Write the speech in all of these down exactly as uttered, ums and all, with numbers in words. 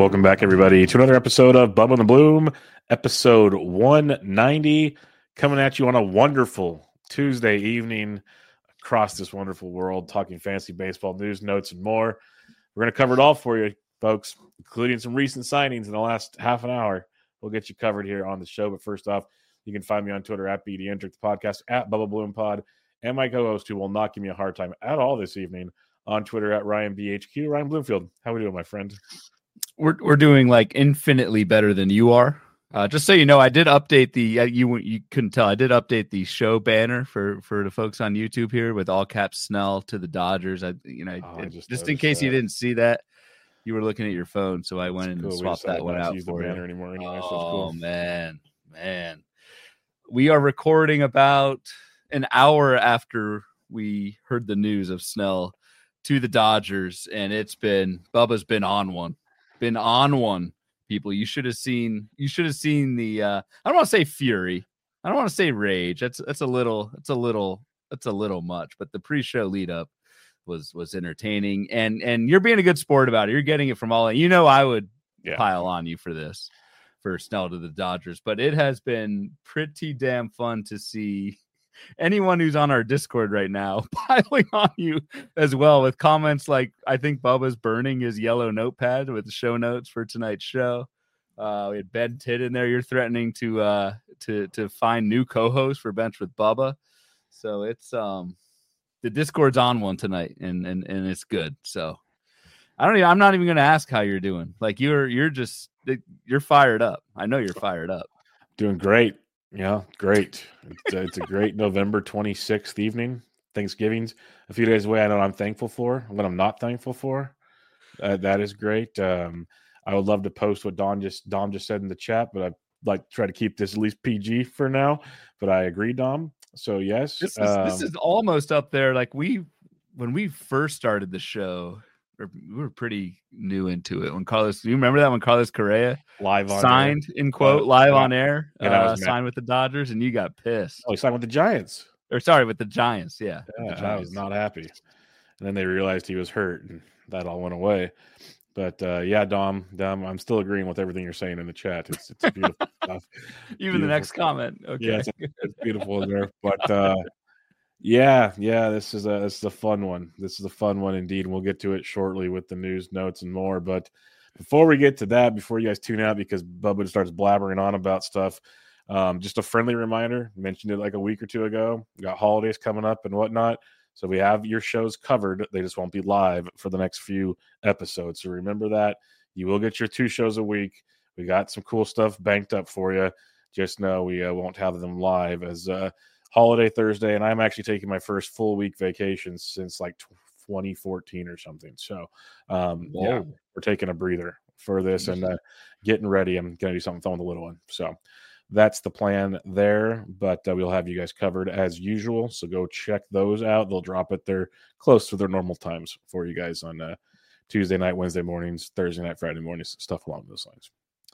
Welcome back, everybody, to another episode of Bubba and the Bloom, episode one ninety, coming at you on a wonderful Tuesday evening across this wonderful world, talking fantasy baseball news, notes, and more. We're going to cover it all for you, folks, including some recent signings in the last half an hour. We'll get you covered here on the show. But first off, you can find me on Twitter at B D Hendrick, the podcast at Bubba Bloom Pod, and my co-host, who will not give me a hard time at all this evening, on Twitter at Ryan B H Q, Ryan Bloomfield. How we doing, my friend? We're we're doing like infinitely better than you are. Uh, just so you know, I did update the uh, you you couldn't tell. I did update the show banner for for the folks on YouTube here with all caps Snell to the Dodgers. I you know oh, it, I just, just in case that. you didn't see that, you were looking at your phone, so I went in cool. and swapped that one out for you. Anymore anyway, oh so cool. man, man, we are recording about an hour after we heard the news of Snell to the Dodgers, and it's been Bubba's been on one. Been on one, people. You should have seen. You should have seen the. Uh, I don't want to say fury. I don't want to say rage. That's that's a little. That's a little. That's a little much. But the pre-show lead up was was entertaining, and and you're being a good sport about it. You're getting it from all. You know, I would yeah. pile on you for this, for Snell to the Dodgers. But it has been pretty damn fun to see anyone who's on our Discord right now piling on you as well with comments like, I think Bubba's burning his yellow notepad with the show notes for tonight's show. Uh, we had Ben Tidd in there. You're threatening to uh, to to find new co-hosts for Bench with Bubba. So it's um the Discord's on one tonight, and and and it's good. So I don't even, I'm not even going to ask how you're doing. Like you're you're just you're fired up. I know you're fired up. Doing great. Yeah, great. It's a, it's a great November twenty-sixth evening. Thanksgiving's a few days away. I know I'm thankful for. What I'm not thankful for, uh, that is great. Um, I would love to post what Don just Dom just said in the chat, but I'd like to try to keep this at least P G for now. But I agree, Dom. So yes, this is um, this is almost up there. Like we when we first started the show, we were pretty new into it when Carlos. Do you remember that when Carlos Correa live on signed air. in quote uh, live yeah. on air, yeah, uh, signed with the Dodgers, and you got pissed. Oh, he signed with the Giants. Or sorry, with the Giants. Yeah, yeah the Giants. I was not happy. And then they realized he was hurt, and that all went away. But uh, yeah, Dom, Dom, I'm still agreeing with everything you're saying in the chat. It's it's beautiful stuff. Even beautiful. The next comment. Okay, yeah, it's, it's beautiful in there. But uh, yeah, yeah, this is a this is a fun one. This is a fun one indeed. We'll get to it shortly with the news, notes, and more. But before we get to that, before you guys tune out because Bubba starts blabbering on about stuff, um, just a friendly reminder. Mentioned it like a week or two ago. We got holidays coming up and whatnot, so we have your shows covered. They just won't be live for the next few episodes. So remember that. You will get your two shows a week. We got some cool stuff banked up for you. Just know we uh, won't have them live as uh, holiday Thursday, and I'm actually taking my first full week vacation since like twenty fourteen or something. So, um, yeah, we're taking a breather for this and uh, getting ready. I'm going to do something fun with the little one. So that's the plan there, but uh, we'll have you guys covered as usual. So go check those out. They'll drop it there close to their normal times for you guys on uh, Tuesday night, Wednesday mornings, Thursday night, Friday mornings, stuff along those lines.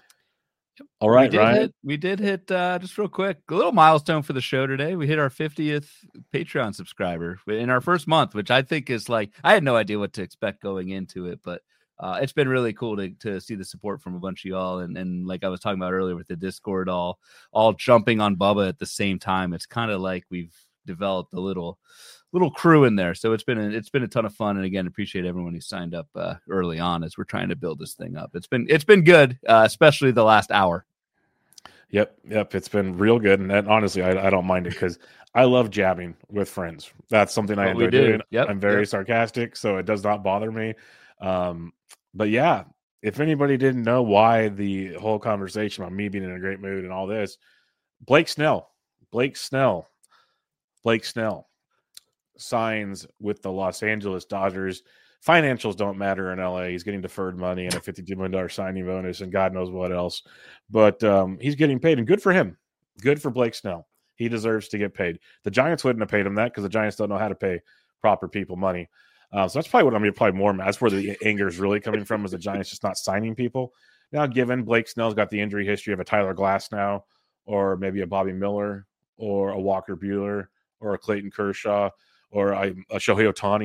All right, we did Ryan. Hit, we did hit uh, just real quick a little milestone for the show today. We hit our fiftieth Patreon subscriber in our first month, which I think is like I had no idea what to expect going into it, but uh, it's been really cool to to see the support from a bunch of y'all. And and like I was talking about earlier with the Discord, all all jumping on Bubba at the same time. It's kind of like we've developed a little little crew in there. So it's been a, it's been a ton of fun. And again, appreciate everyone who signed up uh, early on as we're trying to build this thing up. It's been it's been good, uh, especially the last hour. Yep, yep, it's been real good, and, and honestly, I, I don't mind it because I love jabbing with friends. That's something I enjoy do. doing. Yep, I'm very yep. sarcastic, so it does not bother me. Um, but yeah, if anybody didn't know why the whole conversation about me being in a great mood and all this, Blake Snell, Blake Snell, Blake Snell signs with the Los Angeles Dodgers. Financials don't matter in L A. He's getting deferred money and a fifty-two million dollars signing bonus and God knows what else. But um, he's getting paid, and good for him. Good for Blake Snell. He deserves to get paid. The Giants wouldn't have paid him that because the Giants don't know how to pay proper people money. Uh, so that's probably what I'm mean, probably more mad. That's where the anger is really coming from, is the Giants just not signing people. Now, given Blake Snell's got the injury history of a Tyler Glass now, or maybe a Bobby Miller, or a Walker Buehler, or a Clayton Kershaw, or a, a Shohei Ohtani,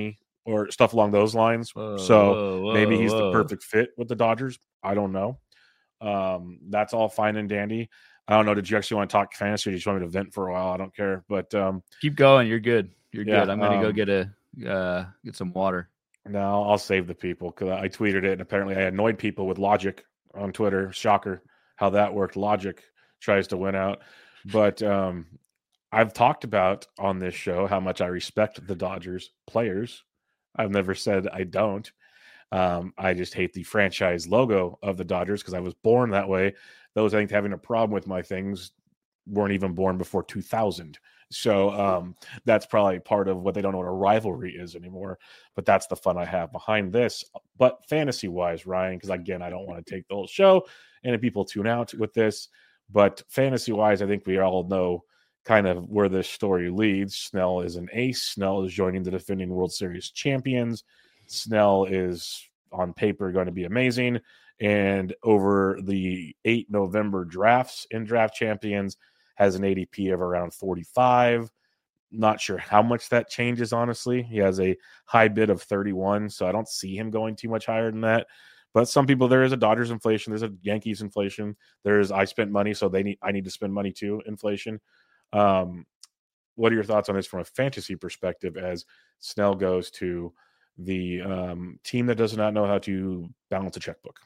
or stuff along those lines. Whoa, so whoa, whoa, maybe he's whoa. the perfect fit with the Dodgers. I don't know. Um, that's all fine and dandy. I don't know. Did you actually want to talk fantasy or did you just want me to vent for a while? I don't care. But um, keep going. You're good. You're yeah, good. I'm going to um, go get a uh, get some water. No, I'll save the people because I tweeted it and apparently I annoyed people with Logic on Twitter. Shocker how that worked. Logic tries to win out. But um, I've talked about on this show how much I respect the Dodgers players. I've never said I don't. Um, I just hate the franchise logo of the Dodgers because I was born that way. Those I think having a problem with my things weren't even born before two thousand. So um, that's probably part of what they don't know what a rivalry is anymore. But that's the fun I have behind this. But fantasy-wise, Ryan, because again, I don't want to take the whole show and if people tune out with this. But fantasy-wise, I think we all know kind of where this story leads. Snell is an ace. Snell is joining the defending World Series champions. Snell is on paper going to be amazing. And over the eight November drafts in Draft Champions, has an A D P of around forty-five. Not sure how much that changes, honestly. He has a high bid of thirty-one, so I don't see him going too much higher than that. But some people, there is a Dodgers inflation. There's a Yankees inflation. There's I spent money, so they need I need to spend money too inflation. Um, what are your thoughts on this from a fantasy perspective as Snell goes to the um, team that does not know how to balance a checkbook?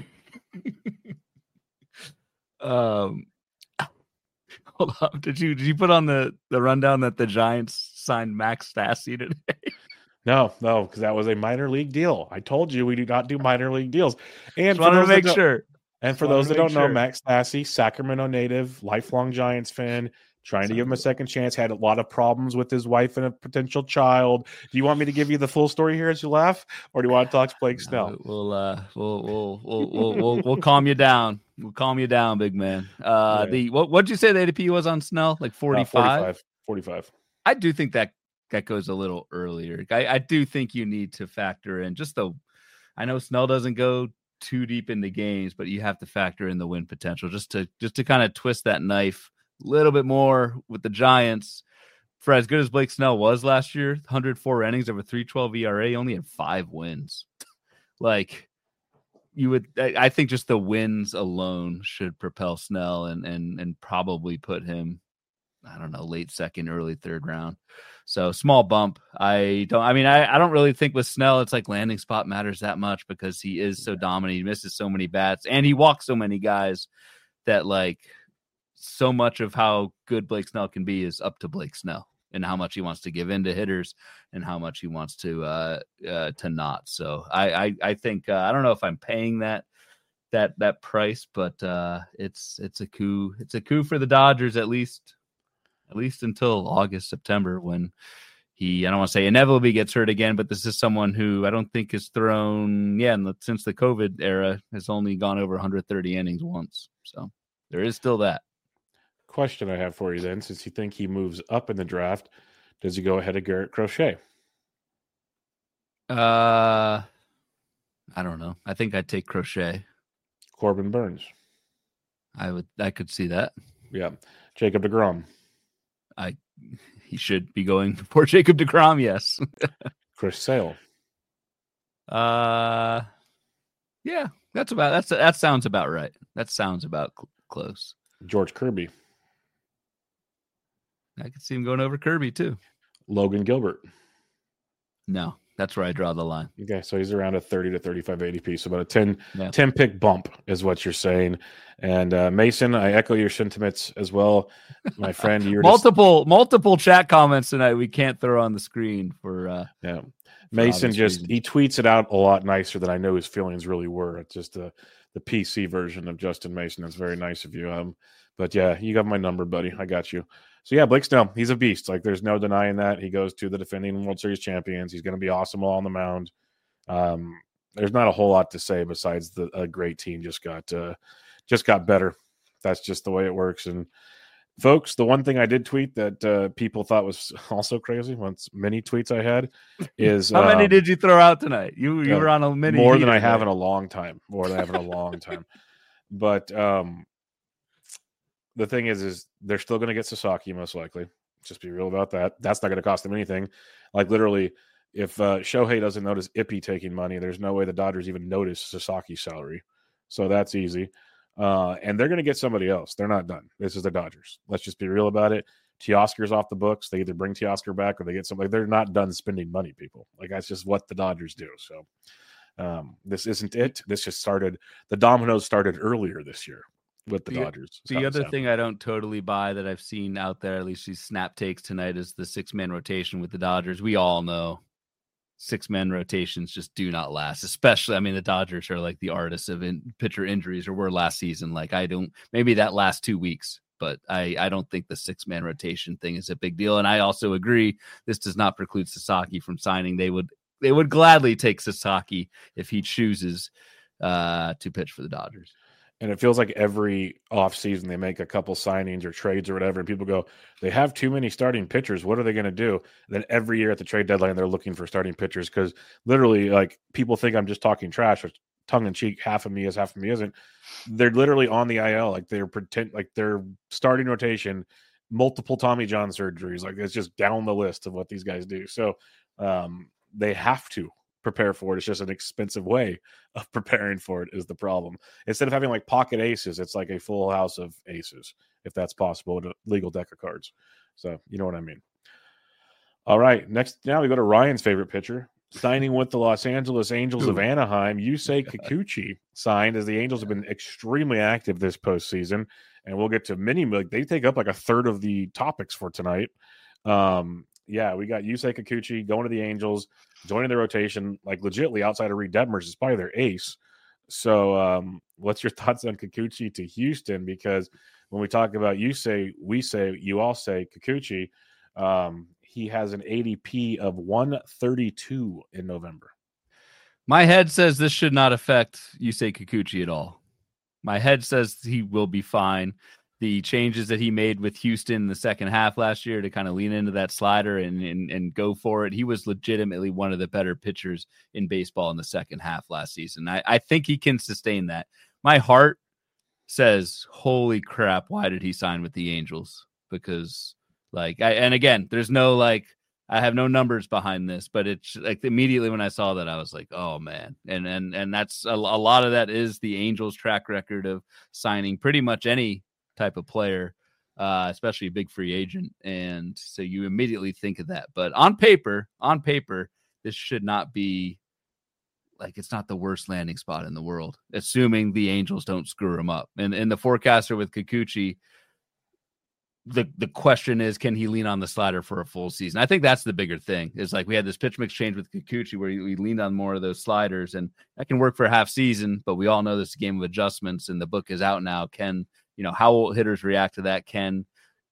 um, hold on. Did you did you put on the, the rundown that the Giants signed Max Stassi today? No, no, because that was a minor league deal. I told you we do not do minor league deals. And Just wanted to make that sure. And Just for those that don't sure. know, Max Stassi, Sacramento native, lifelong Giants fan, trying Sounds to give him a second chance, had a lot of problems with his wife and a potential child. Do you want me to give you the full story here as you laugh, or do you want to talk to Blake Snell? No, we'll, uh, we'll, we'll, we'll, we'll, we'll, we'll calm you down. We'll calm you down, big man. Uh, yeah. The what? What'd you say the A D P was on Snell? Like forty-five? Uh, forty-five. forty-five. I do think that that goes a little earlier. I, I do think you need to factor in just the. I know Snell doesn't go too deep into games, but you have to factor in the win potential just to just to kind of twist that knife a little bit more with the Giants. For as good as Blake Snell was last year, one hundred four innings over three twelve E R A, only had five wins. Like you would, I, I think just the wins alone should propel Snell and and and probably put him, I don't know, late second, early third round. So small bump. I don't, I mean, I, I don't really think with Snell, it's like landing spot matters that much because he is so dominant. He misses so many bats and he walks so many guys that like so much of how good Blake Snell can be is up to Blake Snell and how much he wants to give in to hitters and how much he wants to, uh, uh to not. So I, I, I think, uh, I don't know if I'm paying that, that, that price, but, uh, it's, it's a coup. It's a coup for the Dodgers, at least. At least until August, September, when he, I don't want to say inevitably gets hurt again, but this is someone who I don't think has thrown, yeah, the, since the COVID era, has only gone over one hundred thirty innings once. So there is still that. Question I have for you then, since you think he moves up in the draft, does he go ahead of Garrett Crochet? Uh, I don't know. I think I'd take Crochet. Corbin Burns. I would, I could see that. Yeah. Jacob deGrom. I he should be going before Jacob deGrom, yes. Chris Sale. Uh, yeah, that's about that's that sounds about right. That sounds about cl- close. George Kirby. I could see him going over Kirby too. Logan Gilbert. No, that's where I draw the line. Okay, so he's around a thirty to thirty-five A D P, so about a ten, yeah. ten pick bump is what you're saying. And uh, Mason, I echo your sentiments as well, my friend. You're multiple just... multiple chat comments tonight we can't throw on the screen for. Uh, yeah, Mason just reasons. He tweets it out a lot nicer than I know his feelings really were. It's just the the P C version of Justin Mason. That's very nice of you. Um, but yeah, you got my number, buddy. I got you. So yeah, Blake Snell, he's a beast. Like there's no denying that. He goes to the defending World Series champions. He's going to be awesome all on the mound. Um, there's not a whole lot to say besides the a great team just got uh, just got better. That's just the way it works. And folks, the one thing I did tweet that uh, people thought was also crazy, once many tweets I had, is how many um, did you throw out tonight? You you uh, were on a mini more than I have in a long time. More than I have in a long time. But um, the thing is, is they're still going to get Sasaki most likely. Just be real about that. That's not going to cost them anything. Like literally, if uh, Shohei doesn't notice Ippy taking money, there's no way the Dodgers even notice Sasaki's salary. So that's easy. Uh, and they're going to get somebody else. They're not done. This is the Dodgers. Let's just be real about it. Teoscar's off the books. They either bring Teoscar back or they get somebody. They're not done spending money, people. Like, that's just what the Dodgers do. So um, this isn't it. This just started. The dominoes started earlier this year with the, the Dodgers. The other thing I don't totally buy that I've seen out there, at least these snap takes tonight, is the six-man rotation with the Dodgers. We all know six-man rotations just do not last, especially, I mean, the Dodgers are like the artists of in, pitcher injuries, or were last season. Like, I don't, maybe that last two weeks, but I, I don't think the six-man rotation thing is a big deal. And I also agree, this does not preclude Sasaki from signing. They would, they would gladly take Sasaki if he chooses uh, to pitch for the Dodgers. And it feels like every offseason they make a couple signings or trades or whatever, and people go, they have too many starting pitchers. What are they going to do? And then every year at the trade deadline, they're looking for starting pitchers because literally, like, people think I'm just talking trash, or tongue in cheek. Half of me is, half of me isn't. They're literally on the I L, like they're pretend, like they're starting rotation, multiple Tommy John surgeries. Like, it's just down the list of what these guys do. So um, they have to prepare for it. It's just an expensive way of preparing for it is the problem. Instead of having like pocket aces, it's like a full house of aces, if that's possible, with a legal deck of cards. So you know what I mean. All right, next, now we go to Ryan's favorite pitcher, signing with the Los Angeles Angels Ooh. of Anaheim. Yusei Kikuchi signed, as the Angels have been extremely active this postseason, and we'll get to many. Like, they take up like a third of the topics for tonight. Um, yeah, we got Yusei Kikuchi going to the Angels, joining the rotation, like legitimately outside of Reed Detmers is probably their ace. So um, what's your thoughts on Kikuchi to Houston? Because when we talk about Yusei, we say, you all say Kikuchi, um, he has an A D P of one thirty-two in November. My head says this should not affect Yusei Kikuchi at all. My head says he will be fine. The changes that he made with Houston in the second half last year to kind of lean into that slider and, and and go for it. He was legitimately one of the better pitchers in baseball in the second half last season. I, I think he can sustain that. My heart says, holy crap, why did he sign with the Angels? Because, like, I, and again, there's no, like, I have no numbers behind this, but it's like immediately when I saw that, I was like, oh man. And, and, and that's a, a lot of that is the Angels track record of signing pretty much any type of player, uh, especially a big free agent. And so you immediately think of that. But on paper, on paper, this should not be like, it's not the worst landing spot in the world, assuming the Angels don't screw him up. And, and the forecaster with Kikuchi, the, the question is, can he lean on the slider for a full season? I think that's the bigger thing. Is like, we had this pitch mix change with Kikuchi where we leaned on more of those sliders, and that can work for a half season, but we all know this is a game of adjustments, and the book is out now. Can, you know, how will hitters react to that? Can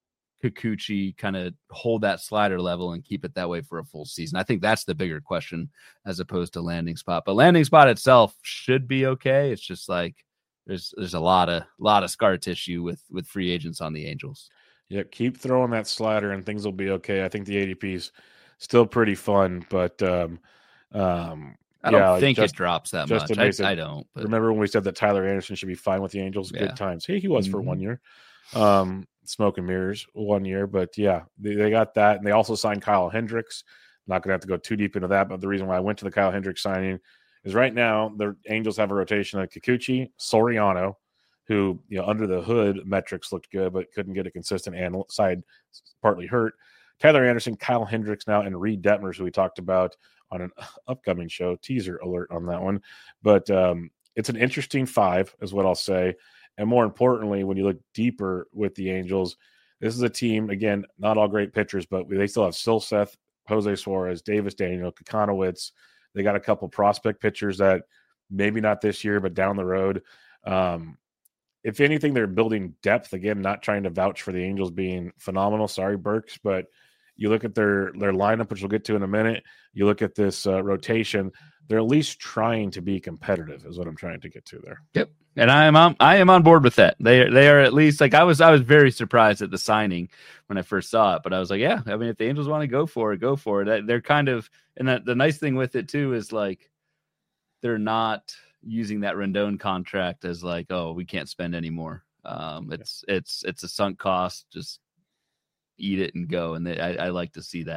Kikuchi kind of hold that slider level and keep it that way for a full season? I think that's the bigger question as opposed to landing spot. But landing spot itself should be okay. It's just like there's there's a lot of lot of scar tissue with with free agents on the Angels. Yeah, keep throwing that slider and things will be okay. I think the A D P is still pretty fun, but um, um, I don't yeah, think just, it drops that just much. I, I don't. But... Remember when we said that Tyler Anderson should be fine with the Angels? Yeah. Good times. Hey, he was mm-hmm. for one year. Um, smoke and mirrors one year, but yeah, they, they got that. And they also signed Kyle Hendricks. I'm not going to have to go too deep into that, but the reason why I went to the Kyle Hendricks signing is right now the Angels have a rotation of Kikuchi, Soriano, who, you know, under the hood metrics looked good, but couldn't get a consistent and side, partly hurt. Tyler Anderson, Kyle Hendricks now, and Reed Detmers, who we talked about on an upcoming show. Teaser alert on that one. But um, it's an interesting five is what I'll say. And more importantly, when you look deeper with the Angels, this is a team, again, not all great pitchers, but they still have Silseth, Jose Suarez, Davis Daniel, Kokonowitz. They got a couple prospect pitchers that maybe not this year, but down the road. Um, if anything, they're building depth. Again, not trying to vouch for the Angels being phenomenal. Sorry, Burks, but you look at their their lineup, which we'll get to in a minute. You look at this uh, rotation; they're at least trying to be competitive. Is what I'm trying to get to there. Yep, and I am on I am on board with that. They they are at least like I was I was very surprised at the signing when I first saw it, but I was like, yeah, I mean, if the Angels want to go for it, go for it. They're kind of, and that, the nice thing with it too is like they're not using that Rendon contract as like, oh, we can't spend anymore. Um, it's yeah. it's it's a sunk cost. Just eat it and go. And they, I, I like to see that.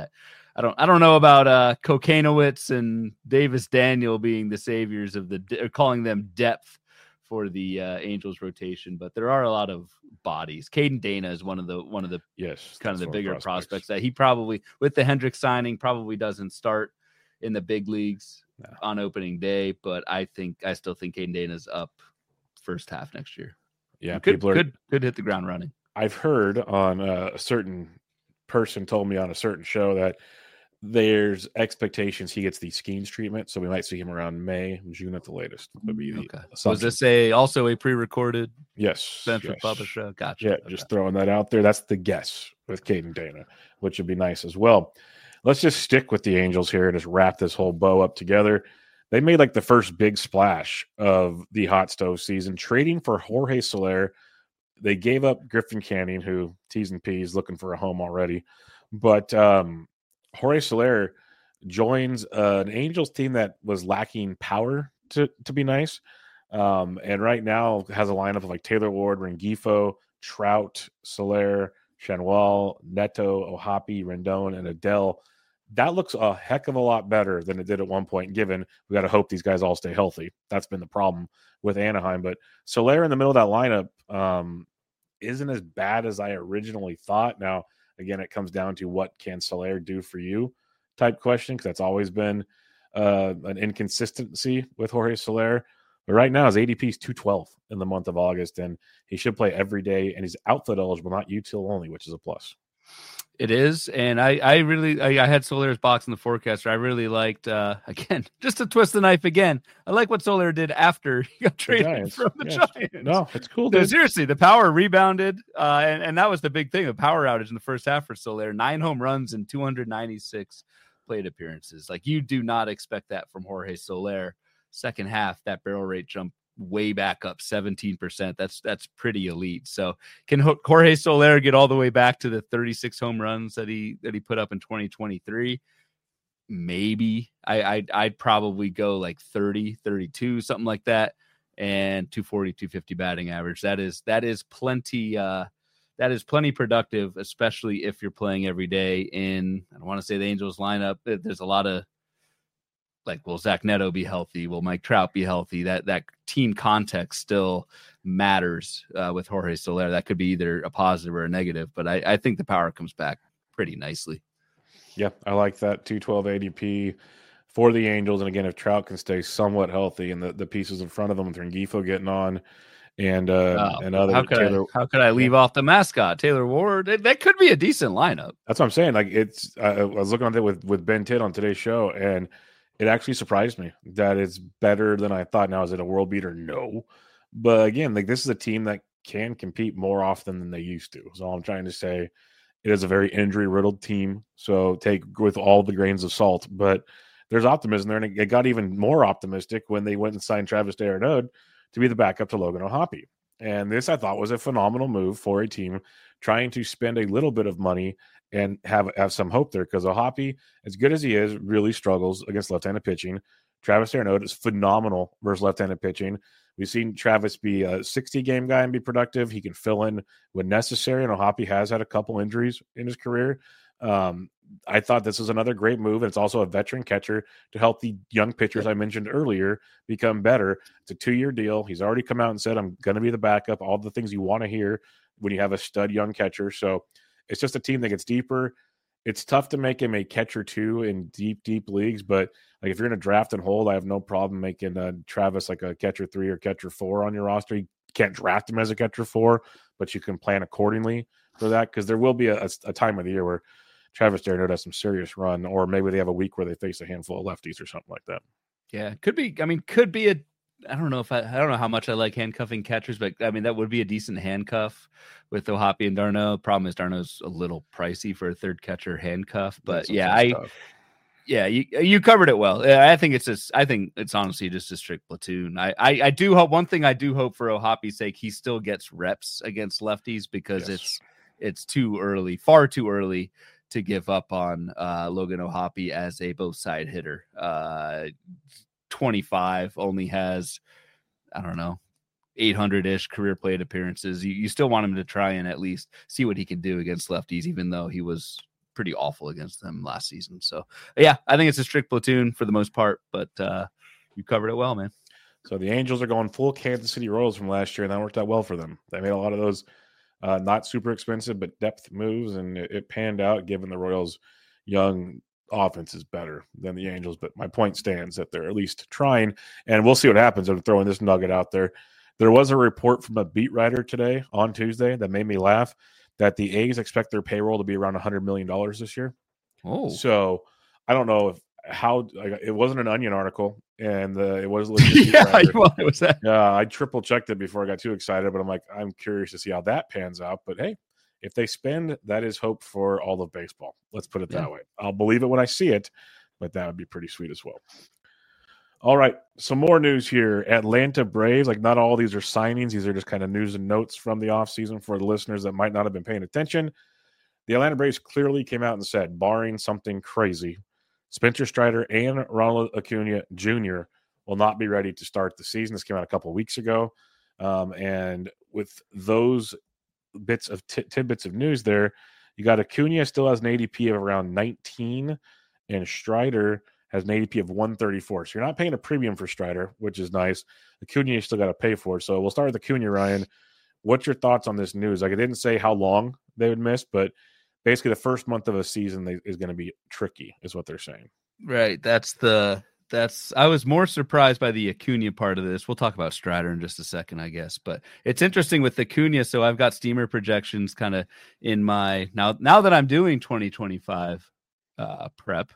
I don't I don't know about uh, Kokanowitz and Davis Daniel being the saviors of the or calling them depth for the uh, Angels rotation, but there are a lot of bodies. Caden Dana is one of the one of the yes kind of the bigger prospects. prospects that he probably with the Hendricks signing probably doesn't start in the big leagues no. on opening day, but I think I still think Caden Dana's up first half next year. Yeah, could people are, could could hit the ground running. I've heard on uh, a certain person told me on a certain show that there's expectations he gets the Skeens treatment, so we might see him around May, June at the latest. Would be the okay. Was this a also a pre-recorded? Yes, Central yes. Public show. Gotcha. Yeah, okay. just throwing that out there. That's the guess with Caden Dana, which would be nice as well. Let's just stick with the Angels here and just wrap this whole bow up together. They made like the first big splash of the hot stove season, trading for Jorge Soler. They gave up Griffin Canning, who T's and P's looking for a home already. But um, Jorge Soler joins uh, an Angels team that was lacking power to, to be nice. Um, and right now has a lineup of like Taylor Ward, Rengifo, Trout, Soler, Chanwell, Neto, Ohapi, Rendon, and Adele. That looks a heck of a lot better than it did at one point, given we got to hope these guys all stay healthy. That's been the problem with Anaheim. But Soler in the middle of that lineup um, isn't as bad as I originally thought. Now, again, it comes down to what can Soler do for you type question, because that's always been uh, an inconsistency with Jorge Soler. But right now, his A D P is two twelve in the month of August, and he should play every day, and he's outfield eligible, not util only, which is a plus. It is, and I, I really, I, I had Soler's box in the forecaster. I really liked, uh, again, just to twist the knife again. I like what Soler did after he got traded the from the yes. Giants. No, it's cool. No, seriously, the power rebounded, uh, and, and that was the big thing, the power outage in the first half for Soler. Nine home runs and two hundred ninety-six plate appearances. Like, you do not expect that from Jorge Soler. Second half, that barrel rate jumped way back up seventeen percent. That's that's pretty elite. So can Jorge Soler get all the way back to the thirty-six home runs that he that he put up in twenty twenty-three? Maybe. I I'd, I'd probably go like thirty, thirty-two, something like that, and two forty, two fifty batting average. That is that is plenty uh that is plenty productive, especially if you're playing every day in, I don't want to say the Angels lineup. There's a lot of like, will Zach Neto be healthy? Will Mike Trout be healthy? That that team context still matters uh, with Jorge Soler. That could be either a positive or a negative, but I, I think the power comes back pretty nicely. Yeah, I like that two twelve A D P for the Angels. And again, if Trout can stay somewhat healthy and the, the pieces in front of them with Rengifo getting on and uh, oh, and other how could, Taylor, I, how could I leave yeah. off the mascot, Taylor Ward? It, that could be a decent lineup. That's what I'm saying. Like, it's I, I was looking at it with, with Ben Titt on today's show, and it actually surprised me that it's better than I thought. Now, is it a world beater? No. But again, like, this is a team that can compete more often than they used to. So I'm trying to say it is a very injury-riddled team. So take with all the grains of salt. But there's optimism there, and it got even more optimistic when they went and signed Travis d'Arnaud to be the backup to Logan O'Hoppe. And this, I thought, was a phenomenal move for a team trying to spend a little bit of money and have have some hope there, because O'Hoppe, as good as he is, really struggles against left-handed pitching. Travis d'Arnaud is phenomenal versus left-handed pitching. We've seen Travis be a sixty-game guy and be productive. He can fill in when necessary, and O'Hoppe has had a couple injuries in his career. Um, I thought this was another great move, and it's also a veteran catcher to help the young pitchers I mentioned earlier become better. It's a two-year deal. He's already come out and said, I'm going to be the backup, all the things you want to hear when you have a stud young catcher. So it's just a team that gets deeper. It's tough to make him a catcher two in deep, deep leagues, but like if you're going to draft and hold, I have no problem making uh, Travis like a catcher three or catcher four on your roster. You can't draft him as a catcher four, but you can plan accordingly for that, because there will be a, a time of the year where Travis d'Arnaud does some serious run, or maybe they have a week where they face a handful of lefties or something like that. Yeah, could be. I mean, could be a. I don't know if I. I don't know how much I like handcuffing catchers, but I mean that would be a decent handcuff with O'Hoppe and d'Arnaud. Problem is d'Arnaud's a little pricey for a third catcher handcuff, but That's yeah, I. Tough. Yeah, you you covered it well. I think it's just. I think it's honestly just a strict platoon. I, I, I do hope one thing. I do hope for O'Hoppe's sake, he still gets reps against lefties, because yes. it's it's too early, far too early to give up on uh, Logan O'Hoppe as a both side hitter. Uh, twenty-five, only has, I don't know, eight hundred ish career plate appearances. You, you still want him to try and at least see what he can do against lefties, even though he was pretty awful against them last season. So yeah, I think it's a strict platoon for the most part, but uh, you covered it well, man. So the Angels are going full Kansas City Royals from last year, and that worked out well for them. They made a lot of those uh, not super expensive but depth moves, and it, it panned out given the Royals' young offense is better than the Angels. But my point stands that they're at least trying, and we'll see what happens. I'm throwing this nugget out there. There was a report from a beat writer today on Tuesday that made me laugh that the A's expect their payroll to be around one hundred million dollars this year. Oh, so I don't know if how like, it wasn't an Onion article, and uh, it was legit. yeah, well, it was that. Yeah, I triple checked it before I got too excited, but I'm like, I'm curious to see how that pans out. But hey, if they spend, that is hope for all of baseball. Let's put it Yeah. that way. I'll believe it when I see it, but that would be pretty sweet as well. All right, some more news here. Atlanta Braves, like not all these are signings. These are just kind of news and notes from the offseason for the listeners that might not have been paying attention. The Atlanta Braves clearly came out and said, barring something crazy, Spencer Strider and Ronald Acuna Junior will not be ready to start the season. This came out a couple of weeks ago. Um, and with those bits of t- tidbits of news there, you got Acuna still has an A D P of around nineteen, and Strider has an A D P of one thirty-four. So you're not paying a premium for Strider, which is nice. Acuna you still got to pay for. So we'll start with Acuna, Ryan. What's your thoughts on this news? Like, it didn't say how long they would miss, but basically the first month of a season they, is going to be tricky, is what they're saying. Right. That's the that's I was more surprised by the Acuna part of this. We'll talk about Strider in just a second, I guess. But it's interesting with Acuna. So I've got steamer projections kind of in my now now that I'm doing twenty twenty-five uh, prep.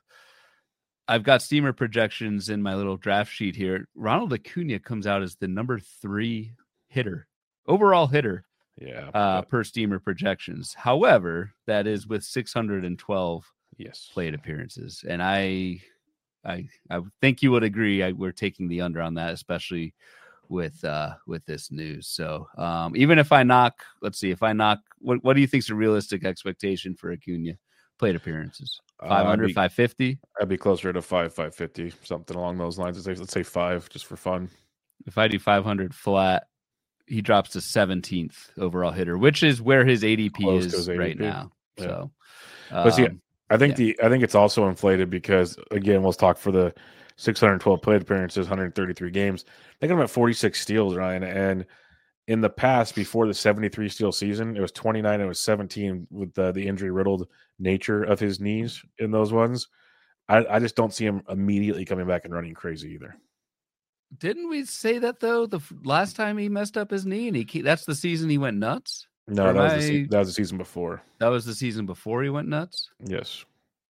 I've got steamer projections in my little draft sheet here. Ronald Acuna comes out as the number three hitter, overall hitter. Yeah, uh, per steamer projections. However, that is with six hundred twelve yes plate appearances, and I, I, I think you would agree. I, we're taking the under on that, especially with uh, with this news. So um, even if I knock, let's see, if I knock, what what do you think is a realistic expectation for Acuna plate appearances? five hundred, uh, five fifty? I'd be closer to five, five fifty, something along those lines. Let's say, let's say five, just for fun. If I do five hundred flat, he drops to seventeenth overall hitter, which is where his A D P Close is to his right A D P. now. Yeah. So, but see, um, I think yeah. the I think it's also inflated because, again, we'll talk for the six hundred twelve plate appearances, one hundred thirty-three games. They got him at forty-six steals, Ryan. And in the past, before the seventy-three steal season, it was twenty-nine. It was seventeen with the, the injury riddled nature of his knees in those ones. I, I just don't see him immediately coming back and running crazy either. Didn't we say that though? The f- last time he messed up his knee, and he that's the season he went nuts. No, Or that was, am the, se- I- that was the season before. That was the season before he went nuts. Yes.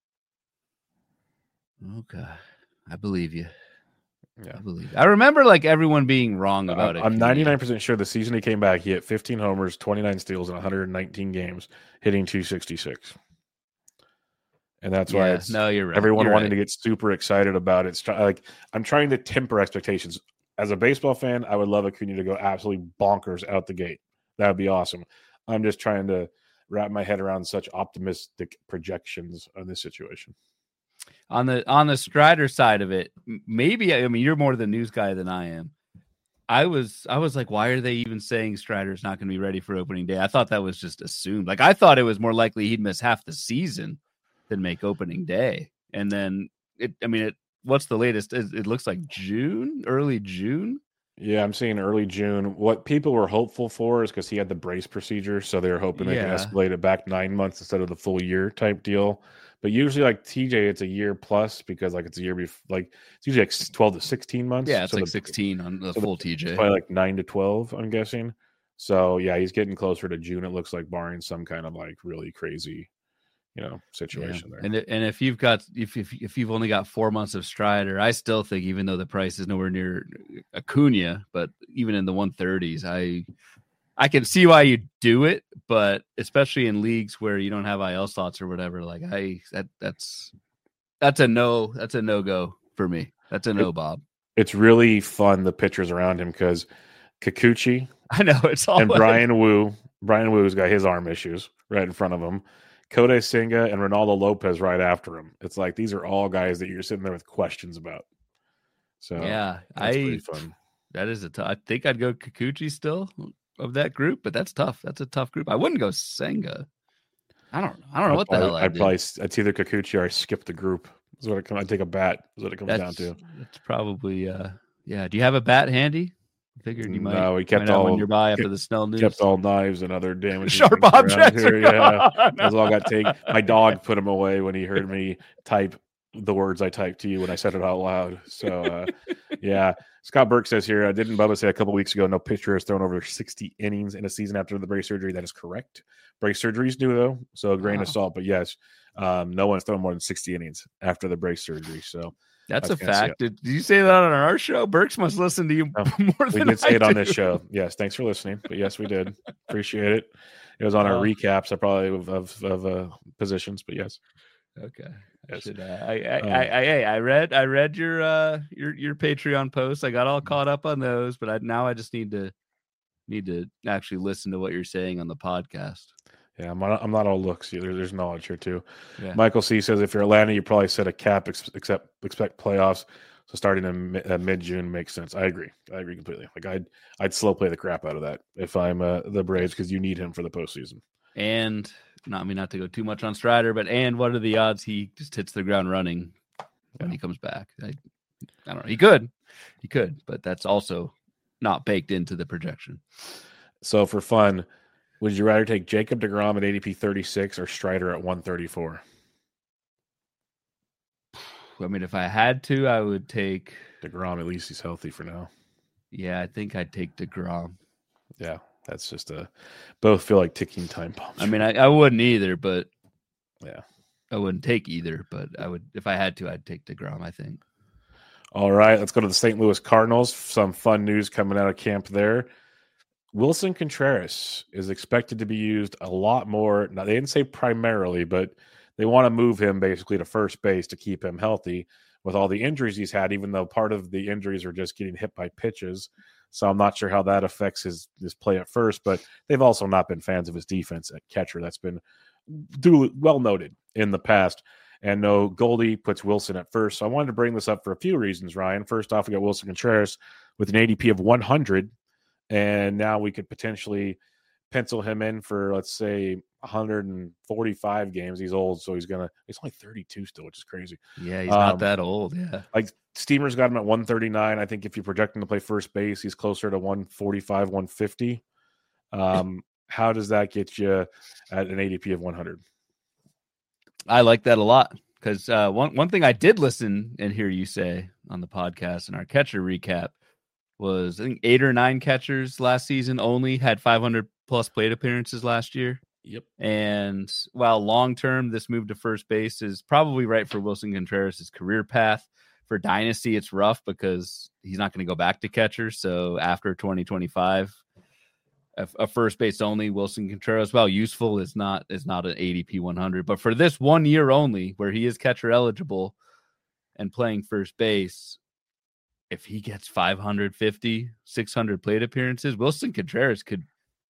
Okay, I believe you. Yeah. I believe. You. I remember like everyone being wrong about I'm, it. I'm ninety-nine percent sure the season he came back, he hit fifteen homers, twenty-nine steals in one hundred nineteen games, hitting two sixty-six. And that's why Yeah, it's no, you're right. everyone You're wanting right. to get super excited about it. It's try, like I'm trying to temper expectations. As a baseball fan, I would love Acuna to go absolutely bonkers out the gate. That would be awesome. I'm just trying to wrap my head around such optimistic projections on this situation. On the on the Strider side of it, m- maybe I mean you're more the news guy than I am. I was I was like, why are they even saying Strider's not going to be ready for opening day? I thought that was just assumed. Like I thought it was more likely he'd miss half the season than make opening day. And then it, I mean, it. What's the latest? It, it looks like June, early June. Yeah, I'm seeing early June. What people were hopeful for is because he had the brace procedure, so they were hoping they Yeah. can escalate it back nine months instead of the full year type deal. But usually, like T J, it's a year plus because like it's a year before. Like it's usually like twelve to sixteen months. Yeah, it's so like the, sixteen on the so full the, T J. probably like nine to twelve. I'm guessing. So yeah, he's getting closer to June. It looks like, barring some kind of like really crazy, you know, situation Yeah. there. And and if you've got if, if if you've only got four months of Strider, I still think even though the price is nowhere near Acuna, but even in the one thirties, I I can see why you do it, but especially in leagues where you don't have I L slots or whatever, like I that that's that's a no, that's a no go for me. That's a no, Bob. It's really fun the pitchers around him because Kikuchi I know it's all and Brian Wu. Brian Wu's got his arm issues right in front of him. Kodai Senga and Ronaldo Lopez right after him. It's like these are all guys that you're sitting there with questions about. So yeah, that's I pretty fun. That is a tough. I think I'd go Kikuchi still of that group, but that's tough. That's a tough group. I wouldn't go Senga. I don't know. I don't know I'd what probably, the hell I I'd did. probably it's either Kikuchi or I skip the group. Is what it comes. I take a bat. Is what it comes that's, down to. That's probably uh yeah. Do you have a bat handy? I figured you might. No, we kept might have one all nearby kept, after the Snell news. kept all knives and other damaging Sharp things around objects here. are Yeah, gone. those all got taken. My dog put them away when he heard me type the words I typed to you when I said it out loud. So, uh, yeah. Scott Burke says here, uh, didn't Bubba say a couple weeks ago, no pitcher has thrown over sixty innings in a season after the brace surgery? That is correct. Brace surgeries do, though. So a grain Wow. of salt. But yes, um, no one's thrown more than sixty innings after the brace surgery. So that's I a was gonna say fact. Did, did you say that on our show? Burks must listen to you No, more we than did say I it on do. this show. Yes, thanks for listening. But yes, we did. Appreciate it. It was on our Uh, recaps, I probably of of, of uh, positions. But yes, Okay. I, Yes. should, uh, I, I, Um, I, I, I read, I read your, uh, your, your Patreon posts. I got all Mm-hmm. caught up on those, but I, now I just need to, need to actually listen to what you're saying on the podcast. yeah, I'm not, I'm not all looks either. There's knowledge here too. Yeah. Michael C says if you're Atlanta, you probably set a cap ex- except expect playoffs. So starting in mi- uh, mid June makes sense. I agree. I agree completely. Like I'd I'd slow play the crap out of that if I'm uh, the Braves because you need him for the postseason. And not I mean not to go too much on Strider, but and what are the odds he just hits the ground running when Yeah. he comes back? I, I don't know. He could, he could, but that's also not baked into the projection. So for fun, would you rather take Jacob deGrom at A D P thirty-six or Strider at one thirty-four? I mean, if I had to, I would take. deGrom, at least he's healthy for now. Yeah, I think I'd take DeGrom. Yeah, that's just a both feel like ticking time bombs. I mean, I, I wouldn't either, but yeah. I wouldn't take either. But I would, if I had to, I'd take DeGrom. I think. All right, let's go to the Saint Louis Cardinals. Some fun news coming out of camp there. Wilson Contreras is expected to be used a lot more. Now, they didn't say primarily, but they want to move him basically to first base to keep him healthy with all the injuries he's had, even though part of the injuries are just getting hit by pitches. So I'm not sure how that affects his, his play at first, but they've also not been fans of his defense at catcher. That's been duly, well noted in the past. And no, Goldie puts Wilson at first. So I wanted to bring this up for a few reasons, Ryan. First off, we got Wilson Contreras with an A D P of one hundred. And now we could potentially pencil him in for, let's say, one hundred forty-five games. He's old, so he's going to – he's only thirty-two still, which is crazy. Yeah, he's Um, not that old. Yeah. Like, Steamer's got him at one thirty-nine. I think if you're projecting to play first base, he's closer to one forty-five, one fifty. Um, how does that get you at an A D P of one hundred? I like that a lot because uh, one one thing I did listen and hear you say on the podcast in our catcher recap was I think eight or nine catchers last season only had five hundred plus plate appearances last year. Yep. And while long term, this move to first base is probably right for Wilson Contreras' career path. For Dynasty, it's rough because he's not going to go back to catcher. So after twenty twenty-five, a, a first base only Wilson Contreras, well, useful is not is not an A D P one hundred. But for this one year only, where he is catcher eligible and playing first base, if he gets five fifty, six hundred plate appearances, Wilson Contreras could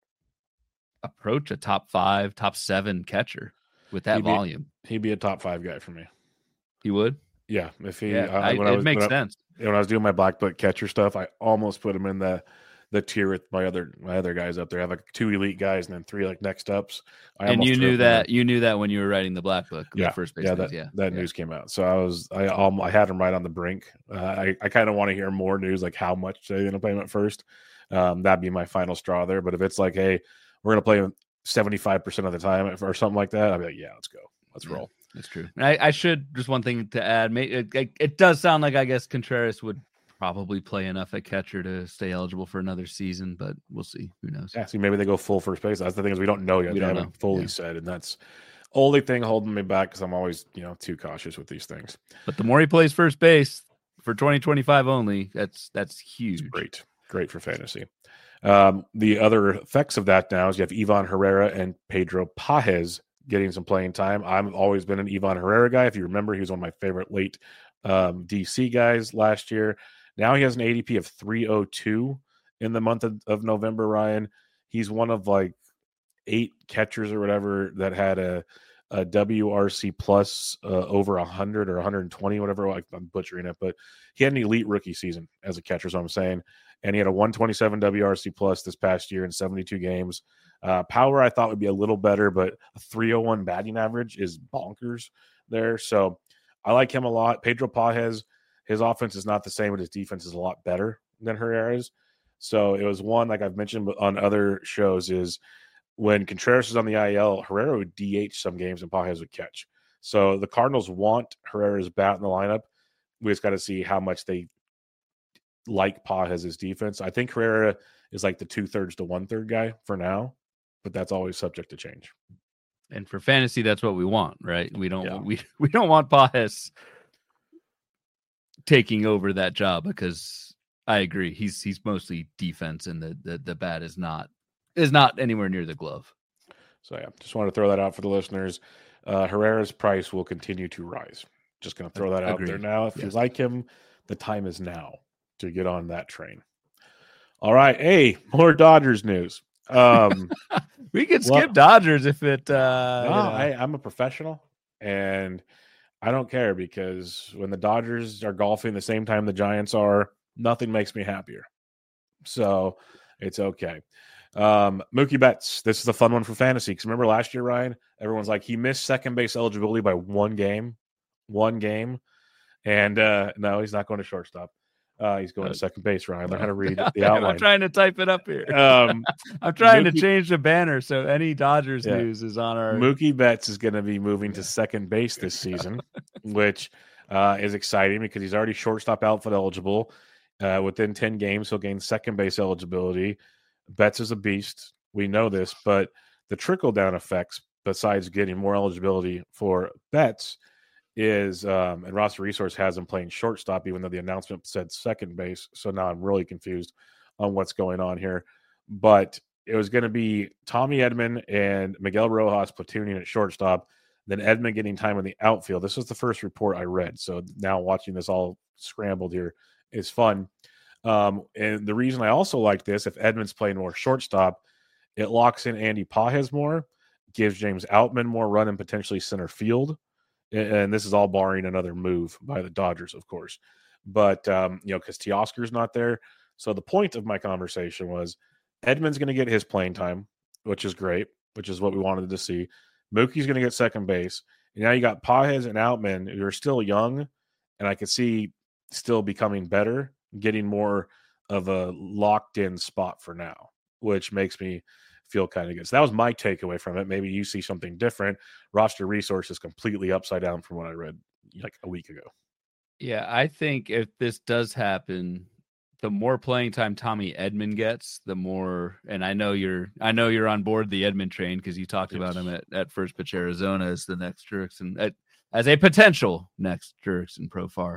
approach a top five, top seven catcher with that He'd be- volume. He'd be a top five guy for me. He would. Yeah. If he, Yeah, uh, I, when it I was, makes when I, sense. when I was doing my black book catcher stuff, I almost put him in the the tier with my other my other guys up there. I have like two elite guys and then three like next ups. I And almost you threw knew him in there. that you knew that when you were writing the black book, the Yeah, first base yeah, guys, that, yeah, that yeah. news came out. So I was, I, um, I had him right on the brink. Uh, I, I kind of want to hear more news, like how much they're going to play him at first. Um, that'd be my final straw there. But if it's like, hey, we're going to play him seventy-five percent of the time or something like that, I'd be like, yeah, let's go, let's Yeah. roll. That's true. And I, I should just one thing to add. May, it, it, it does sound like I guess Contreras would probably play enough at catcher to stay eligible for another season, but we'll see. Who knows? Yeah, see, maybe they go full first base. That's the thing is we don't know yet. We they don't haven't know. fully Yeah. said, and that's only thing holding me back because I'm always, you know, too cautious with these things. But the more he plays first base for twenty twenty-five only, that's that's huge. It's great, great for fantasy. Um, the other effects of that now is you have Ivan Herrera and Pedro Pajes getting some playing time. I've always been an Ivan Herrera guy. If you remember, he was one of my favorite late um, D C guys last year. Now he has an A D P of three oh two in the month of, of November, Ryan. He's one of like eight catchers or whatever that had a, a W R C plus uh, over one hundred or one hundred twenty, whatever. I'm butchering it, but he had an elite rookie season as a catcher, is what I'm saying. And he had a one twenty-seven W R C plus this past year in seventy-two games. Uh, power I thought would be a little better, but a three oh one batting average is bonkers there. So I like him a lot. Pedro Pages, his offense is not the same, but his defense is a lot better than Herrera's. So it was one, like I've mentioned on other shows, is when Contreras was on the I L, Herrera would D H some games and Pages would catch. So the Cardinals want Herrera's bat in the lineup. We just got to see how much they like Pages' defense. I think Herrera is like the two-thirds to one-third guy for now, but that's always subject to change. And for fantasy, that's what we want, right? We don't Yeah. we we don't want Pages taking over that job, because I agree. He's he's mostly defense, and the the, the bat is not is not anywhere near the glove. So yeah, just want to throw that out for the listeners. Uh, Herrera's price will continue to rise. Just going to throw that out Agreed. there now. If yes. you like him, the time is now to get on that train. All right. Hey, more Dodgers news. Um, we could skip well, Dodgers if it. Uh, no, you know. I, I'm a professional, and I don't care, because when the Dodgers are golfing the same time the Giants are, nothing makes me happier. So it's okay. Um, Mookie Betts, this is a fun one for fantasy, because remember last year, Ryan, everyone's like, he missed second base eligibility by one game, one game, and uh, no, he's not going to shortstop. Uh, he's going to second base, Ryan. Learn how to read the outline. I'm trying to type it up here. Um, I'm trying Mookie, to change the banner, so any Dodgers yeah. news is on our. Mookie Betts is going to be moving to second base this season, which uh, is exciting, because he's already shortstop outfield eligible. Uh, within ten games, he'll gain second base eligibility. Betts is a beast. We know this, but the trickle-down effects, besides getting more eligibility for Betts, is, um, and Roster Resource has him playing shortstop, even though the announcement said second base. So now I'm really confused on what's going on here. But it was going to be Tommy Edman and Miguel Rojas platooning at shortstop, then Edman getting time in the outfield. This was the first report I read. So now watching this all scrambled here is fun. Um, and the reason I also like this, if Edman's playing more shortstop, it locks in Andy Pages more, gives James Outman more run and potentially center field. And this is all barring another move by the Dodgers, of course. But, um, you know, because Teoscar's not there. So the point of my conversation was Edman's going to get his playing time, which is great, which is what we wanted to see. Mookie's going to get second base. And now you got Pages and Outman, who are still young, and I could see still becoming better, getting more of a locked-in spot for now, which makes me feel kind of good. So that was my takeaway from it. Maybe you see something different. Roster Resource is completely upside down from what I read like a week ago. Yeah, I think if this does happen, the more playing time Tommy Edman gets, the more, and I know you're, I know you're on board the Edman train, because you talked yes. about him at, at First Pitch Arizona as the next Jurickson, at, as a potential next Jurickson Profar.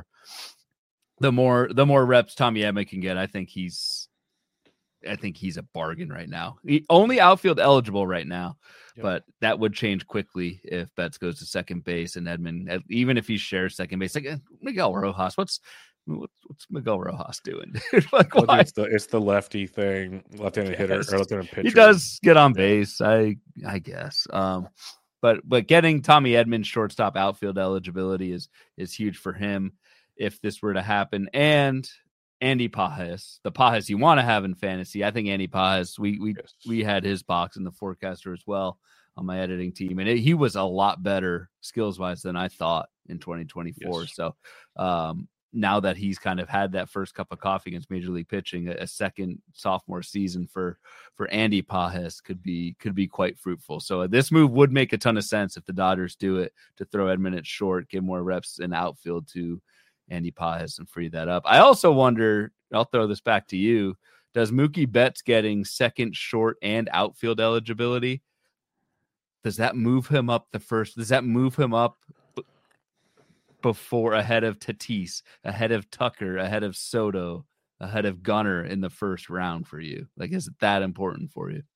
The more, the more reps Tommy Edman can get, I think he's, I think he's a bargain right now. He, only outfield eligible right now, yep. but that would change quickly if Betts goes to second base and Edman, even if he shares second base, like Miguel Rojas. What's what's, what's Miguel Rojas doing? like, well, it's the it's the lefty thing, left-handed yes. hitter or left-handed pitcher. He does get on base, I I guess. Um, but but getting Tommy Edman shortstop outfield eligibility is is huge for him if this were to happen. And Andy Pages, the Pages you want to have in fantasy. I think Andy Pages, we we yes. we had his box in the forecaster as well on my editing team, and it, he was a lot better skills wise than I thought in twenty twenty-four. Yes. So um, now that he's kind of had that first cup of coffee against Major League pitching, a, a second sophomore season for for Andy Pages could be could be quite fruitful. So this move would make a ton of sense if the Dodgers do it, to throw Edman at short, give more reps in outfield to Andy Pages and free that up. I also wonder, I'll throw this back to you, does Mookie Betts getting second, short, and outfield eligibility, does that move him up the first? Does that move him up b- before ahead of Tatis, ahead of Tucker, ahead of Soto, ahead of Gunnar in the first round for you? Like, is it that important for you?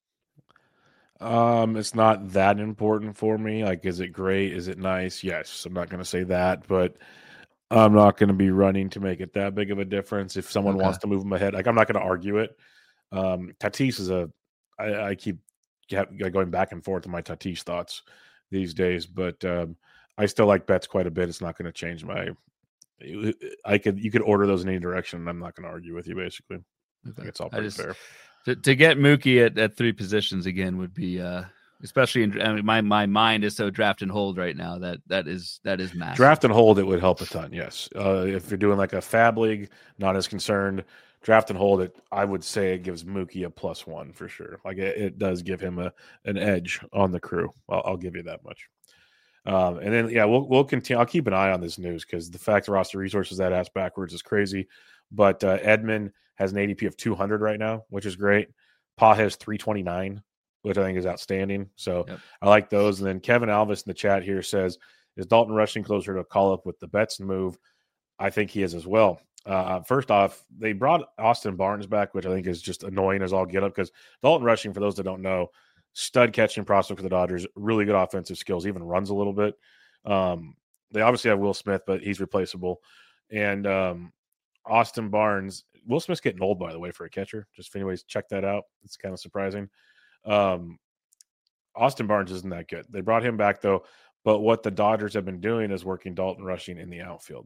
Um, it's not that important for me. Like, is it great? Is it nice? Yes. I'm not going to say that, but I'm not going to be running to make it that big of a difference. If someone okay. wants to move him ahead, like I'm not going to argue it. Um, Tatis is a, I, I keep going back and forth in my Tatis thoughts these days, but um, I still like Betts quite a bit. It's not going to change my, I could, you could order those in any direction, and I'm not going to argue with you basically. Okay. I think it's all pretty just, fair. To, to get Mookie at, at three positions again would be, uh, especially in I mean, my my mind is so draft and hold right now that that is that is massive. Draft and hold, it would help a ton. Yes, uh, if you're doing like a fab league, not as concerned. Draft and hold it. I would say it gives Mookie a plus one for sure. Like it, it does give him a an edge on the crew. I'll, I'll give you that much. Um, and then yeah, we'll we'll continue. I'll keep an eye on this news because the fact the roster resources that ass backwards is crazy. But uh, Edman has an A D P of two hundred right now, which is great. Pa has three twenty-nine, which I think is outstanding. So yep. I like those. And then Kevin Alvis in the chat here says, is Dalton Rushing closer to a call up with the Betts move? I think he is as well. Uh, first off, they brought Austin Barnes back, which I think is just annoying as all get up because Dalton Rushing, for those that don't know, stud catching prospect for the Dodgers, really good offensive skills, even runs a little bit. Um, they obviously have Will Smith, but he's replaceable. And um, Austin Barnes, Will Smith's getting old, by the way, for a catcher. Just if anybody's check that out. It's kind of surprising. Um, Austin Barnes isn't that good. They brought him back, though. But what the Dodgers have been doing is working Dalton Rushing in the outfield.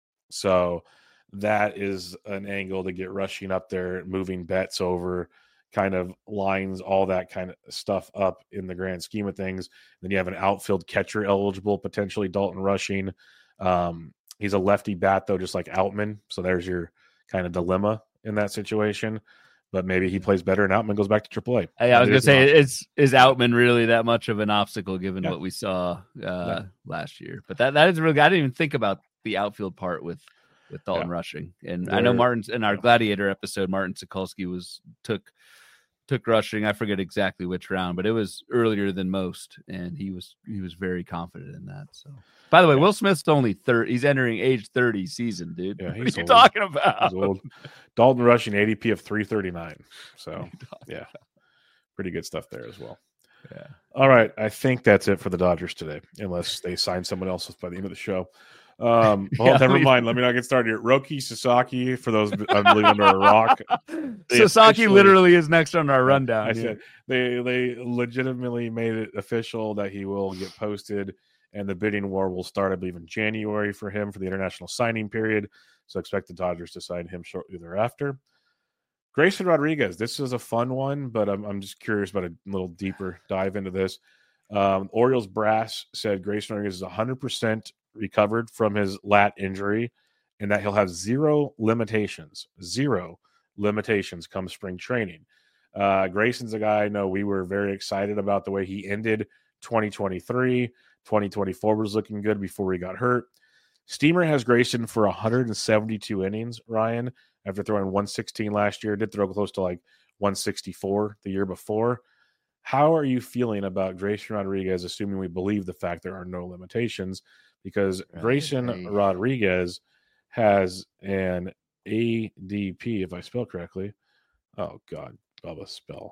So that is an angle to get Rushing up there, moving Betts over, kind of lines all that kind of stuff up in the grand scheme of things. Then you have an outfield catcher eligible, potentially Dalton Rushing. Um, he's a lefty bat, though, just like Outman. So there's your kind of dilemma in that situation. But maybe he plays better and Outman goes back to triple A. Hey, I was going to say, is is Outman really that much of an obstacle given yeah. what we saw uh, yeah. last year? But that, that is really, I didn't even think about the outfield part with, with Dalton yeah. Rushing. And They're, I know Martin, in our yeah. Gladiator episode, Martin Sokolsky was took took Rushing. I forget exactly which round, but it was earlier than most. And he was he was very confident in that. So, by the way, yeah. Will Smith's only thirty. He's entering age thirty season, dude. Yeah, he's what are you old. talking about? He's old. Dalton Rushing, A D P of three thirty-nine. So, yeah, pretty good stuff there as well. Yeah. All right. I think that's it for the Dodgers today, unless they sign someone else by the end of the show. Um, well, yeah, never leave. mind. Let me not get started here. Roki Sasaki, for those I'm living under a rock. Sasaki literally is next on our rundown. I said they they legitimately made it official that he will get posted, and the bidding war will start, I believe, in January for him for the international signing period. So expect the Dodgers to sign him shortly thereafter. Grayson Rodriguez, this is a fun one, but I'm I'm just curious about a little deeper dive into this. Um, Orioles brass said Grayson Rodriguez is one hundred percent recovered from his lat injury and that he'll have zero limitations, zero limitations come spring training. Uh, Grayson's a guy I know we were very excited about the way he ended twenty twenty-three. twenty twenty-four was looking good before he got hurt. Steamer has Grayson for one hundred seventy-two innings, Ryan, after throwing one sixteen last year. Did throw close to like one sixty-four the year before. How are you feeling about Grayson Rodriguez, assuming we believe the fact there are no limitations? Because Grayson right. Rodriguez has an A D P, if I spell correctly. Oh, God, Bubba spell.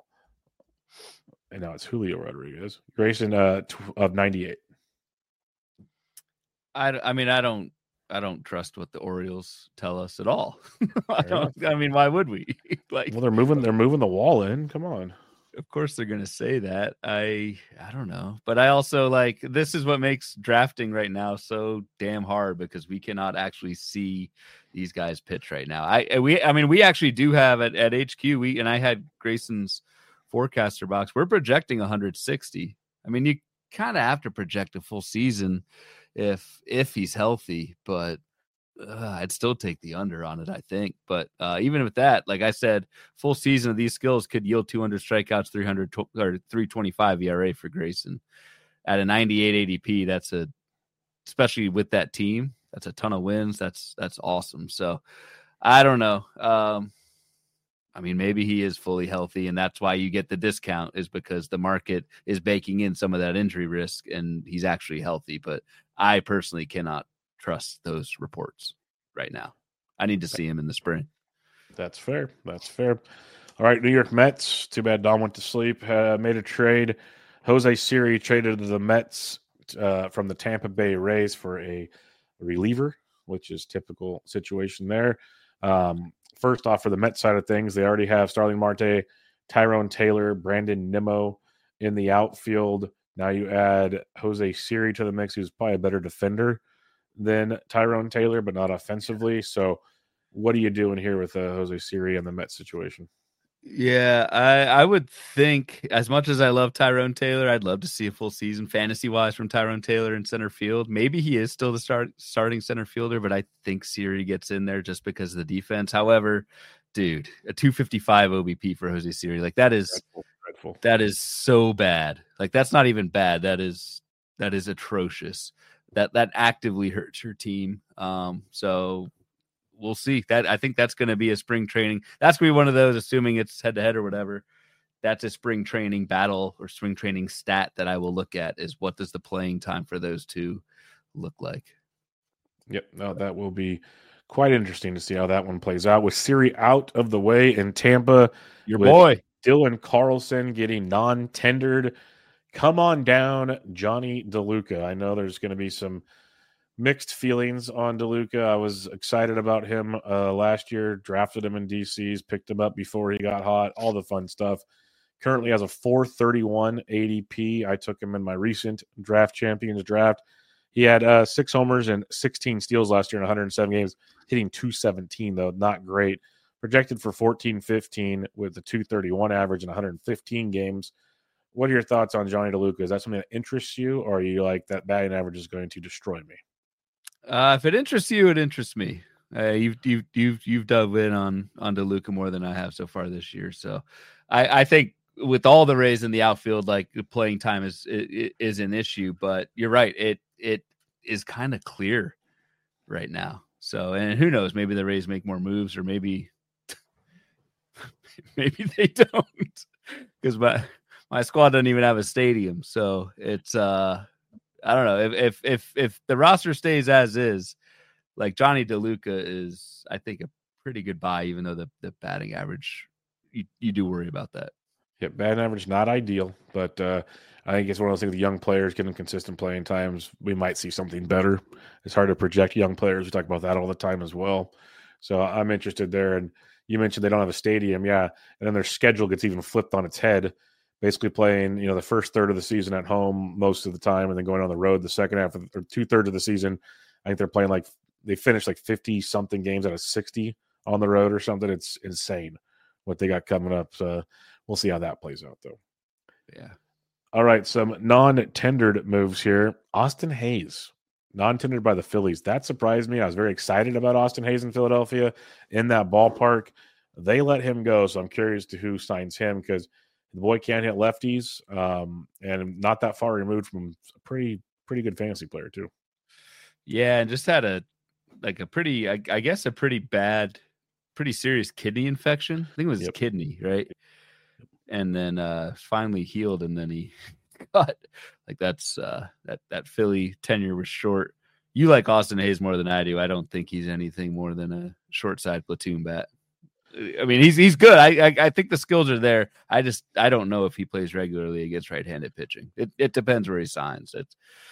And now it's Julio Rodriguez. Grayson uh, of ninety-eight. I, I mean, I don't I don't trust what the Orioles tell us at all. I don't. I mean, why would we? like, well, they're moving. They're moving the wall in. Come on. Of course they're going to say that. I I don't know. But I also like this is what makes drafting right now so damn hard because we cannot actually see these guys pitch right now. I we I mean we actually do have at, at H Q we and I had Grayson's forecaster box. We're projecting one hundred sixty. I mean you kind of have to project a full season if if he's healthy, but Uh, I'd still take the under on it, I think. But uh, even with that, like I said, full season of these skills could yield two hundred strikeouts, three hundred or three twenty-five E R A for Grayson. At a ninety-eight A D P, that's a, especially with that team, that's a ton of wins. That's that's awesome. So I don't know. Um, I mean, maybe he is fully healthy, and that's why you get the discount is because the market is baking in some of that injury risk, and he's actually healthy. But I personally cannot trust those reports right now. I need to see him in the spring. That's fair. That's fair. All right, New York Mets. Too bad Dom went to sleep. Uh, made a trade. Jose Siri traded to the Mets uh, from the Tampa Bay Rays for a reliever, which is typical situation there. Um, first off, for the Mets side of things, they already have Starling Marte, Tyrone Taylor, Brandon Nimmo in the outfield. Now you add Jose Siri to the mix, who's probably a better defender than Tyrone Taylor, but not offensively. So what are you doing here with uh, Jose Siri and the Mets situation? Yeah, I, I would think, as much as I love Tyrone Taylor, I'd love to see a full season fantasy wise from Tyrone Taylor in center field. Maybe he is still the start starting center fielder, but I think Siri gets in there just because of the defense. However, dude, a two fifty-five O B P for Jose Siri, like that is Dreadful, dreadful. that is so bad. Like that's not even bad. That is that is atrocious. That that actively hurts your team. Um, so we'll see. That I think that's going to be a spring training. That's going to be one of those, assuming it's head to head or whatever. That's a spring training battle or spring training stat that I will look at is what does the playing time for those two look like? Yep. No, that will be quite interesting to see how that one plays out with Siri out of the way in Tampa. Your with boy. Dylan Carlson getting non-tendered. Come on down, Johnny DeLuca. I know there's going to be some mixed feelings on DeLuca. I was excited about him uh, last year, drafted him in D Cs, picked him up before he got hot, all the fun stuff. Currently has a four thirty-one A D P. I took him in my recent draft champions draft. He had uh, six homers and sixteen steals last year in one hundred seven games, hitting two seventeen, though. Not great. Projected for fourteen fifteen with a two thirty-one average in one hundred fifteen games. What are your thoughts on Johnny DeLuca? Is that something that interests you, or are you like that batting average is going to destroy me? Uh, if it interests you, it interests me. Uh, you've you've you've you've dove in on on DeLuca more than I have so far this year. So, I I think with all the Rays in the outfield, like the playing time is is an issue. But you're right. It it is kind of clear right now. So, and who knows? Maybe the Rays make more moves, or maybe maybe they don't, because my my squad doesn't even have a stadium. So it's uh. I don't know if, if if if the roster stays as is, like Johnny DeLuca is, I think, a pretty good buy, even though the, the batting average, you, you do worry about that. Yeah, batting average not ideal, but uh, I think it's one of those things with young players getting consistent playing times. We might see something better. It's hard to project young players. We talk about that all the time as well. So I'm interested there. And you mentioned they don't have a stadium, yeah, and then their schedule gets even flipped on its head. Basically playing, you know, the first third of the season at home most of the time, and then going on the road the second half of the, or two thirds of the season. I think they're playing like they finished like fifty something games out of sixty on the road or something. It's insane what they got coming up. So we'll see how that plays out, though. Yeah. All right, some non-tendered moves here. Austin Hayes, non-tendered by the Phillies. That surprised me. I was very excited about Austin Hayes in Philadelphia in that ballpark. They let him go, so I'm curious to who signs him because the boy can't hit lefties, um, and not that far removed from a pretty pretty good fantasy player too. Yeah, and just had a like a pretty, I, I guess, a pretty bad, pretty serious kidney infection. I think it was Yep. his kidney, right? And then uh, finally healed, and then he got like that's uh, that that Philly tenure was short. You like Austin Hayes more than I do. I don't think he's anything more than a short side platoon bat. I mean, he's he's good. I, I I think the skills are there. I just I don't know if he plays regularly against right-handed pitching. It it depends where he signs. It's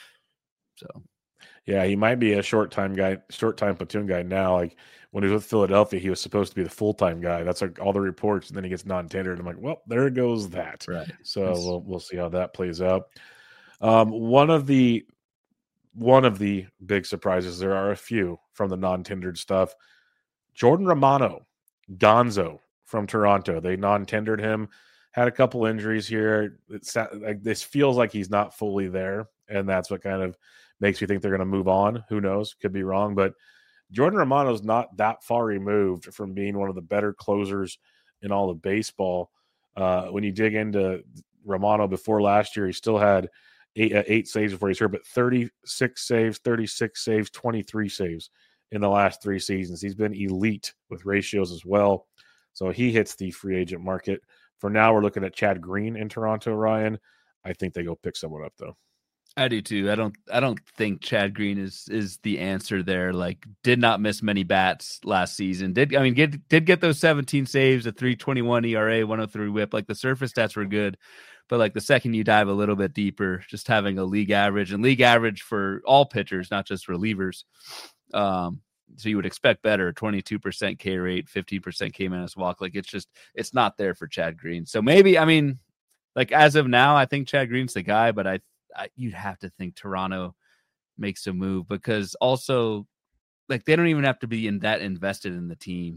so yeah, he might be a short time guy, short time platoon guy now. Like when he was with Philadelphia, he was supposed to be the full time guy. That's like all the reports, and then he gets non-tendered. I'm like, well, there goes that. right. So we'll we'll see how that plays out. Um, one of the one of the big surprises. There are a few from the non-tendered stuff. Jordan Romano. Gonzo from Toronto. They non-tendered him, had a couple injuries here. It's like this feels like he's not fully there, and that's what kind of makes me think they're going to move on. Who knows? Could be wrong, but Jordan Romano's not that far removed from being one of the better closers in all of baseball. Uh, when you dig into Romano before last year, he still had eight, uh, eight saves before he's hurt, but thirty-six saves, thirty-six saves, twenty-three saves in the last three seasons. He's been elite with ratios as well. So he hits the free agent market. For now, we're looking at Chad Green in Toronto, Ryan. I think they go pick someone up, though. I do too. I don't I don't think Chad Green is is the answer there. Like did not miss many bats last season. Did I mean get did get those seventeen saves, a three twenty-one E R A, one oh three whip. Like the surface stats were good. But like the second you dive a little bit deeper, just having a league average and league average for all pitchers, not just relievers. Um, so you would expect better, twenty-two percent K rate, fifteen percent K minus walk. Like it's just, it's not there for Chad Green. So maybe, I mean, like as of now, I think Chad Green's the guy, but I, I you'd have to think Toronto makes a move because also like they don't even have to be in that invested in the team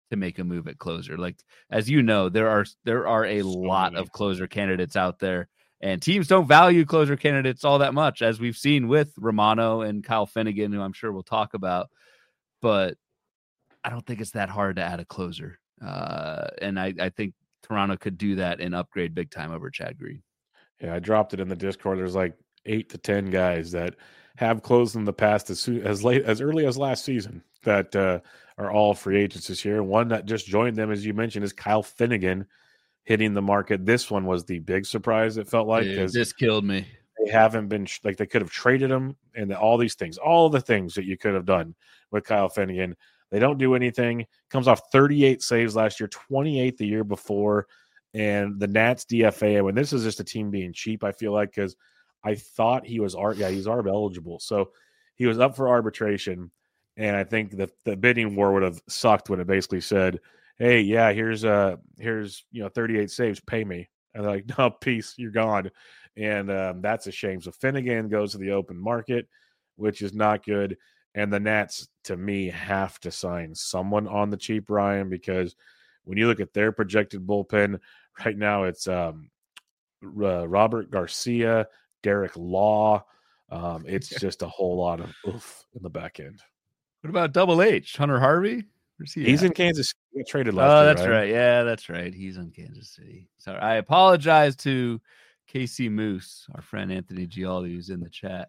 to make a move at closer. Like, as you know, there are there are a So lot many. of closer candidates out there, and teams don't value closer candidates all that much, as we've seen with Romano and Kyle Finnegan, who I'm sure we'll talk about. But I don't think it's that hard to add a closer. Uh, and I, I think Toronto could do that and upgrade big time over Chad Green. Yeah, I dropped it in the Discord. There's like eight to ten guys that have closed in the past as soon, as late as early as last season that uh, are all free agents this year. One that just joined them, as you mentioned, is Kyle Finnegan hitting the market. This one was the big surprise. It felt like because this killed me. They haven't been like they could have traded him and all these things, all the things that you could have done with Kyle Finnegan. They don't do anything. Comes off thirty-eight saves last year, twenty-eight the year before. And the Nats D F A, when this is just a team being cheap, I feel like, because I thought he was art, yeah, he's arb eligible. So he was up for arbitration. And I think that the bidding war would have sucked when it basically said, hey, yeah, here's uh here's you know thirty-eight saves, pay me. And they're like, no, peace, you're gone. And um, that's a shame. So Finnegan goes to the open market, which is not good. And the Nats, to me, have to sign someone on the cheap, Ryan, because when you look at their projected bullpen right now, it's um, uh, Robert Garcia, Derek Law. Um, it's just a whole lot of oof in the back end. What about Double H, Hunter Harvey? Where's he He's at? in Kansas. He got traded last oh, year. that's right? right. Yeah, that's right. He's in Kansas City. Sorry, I apologize to K C Moose, our friend Anthony Gialdi, who's in the chat.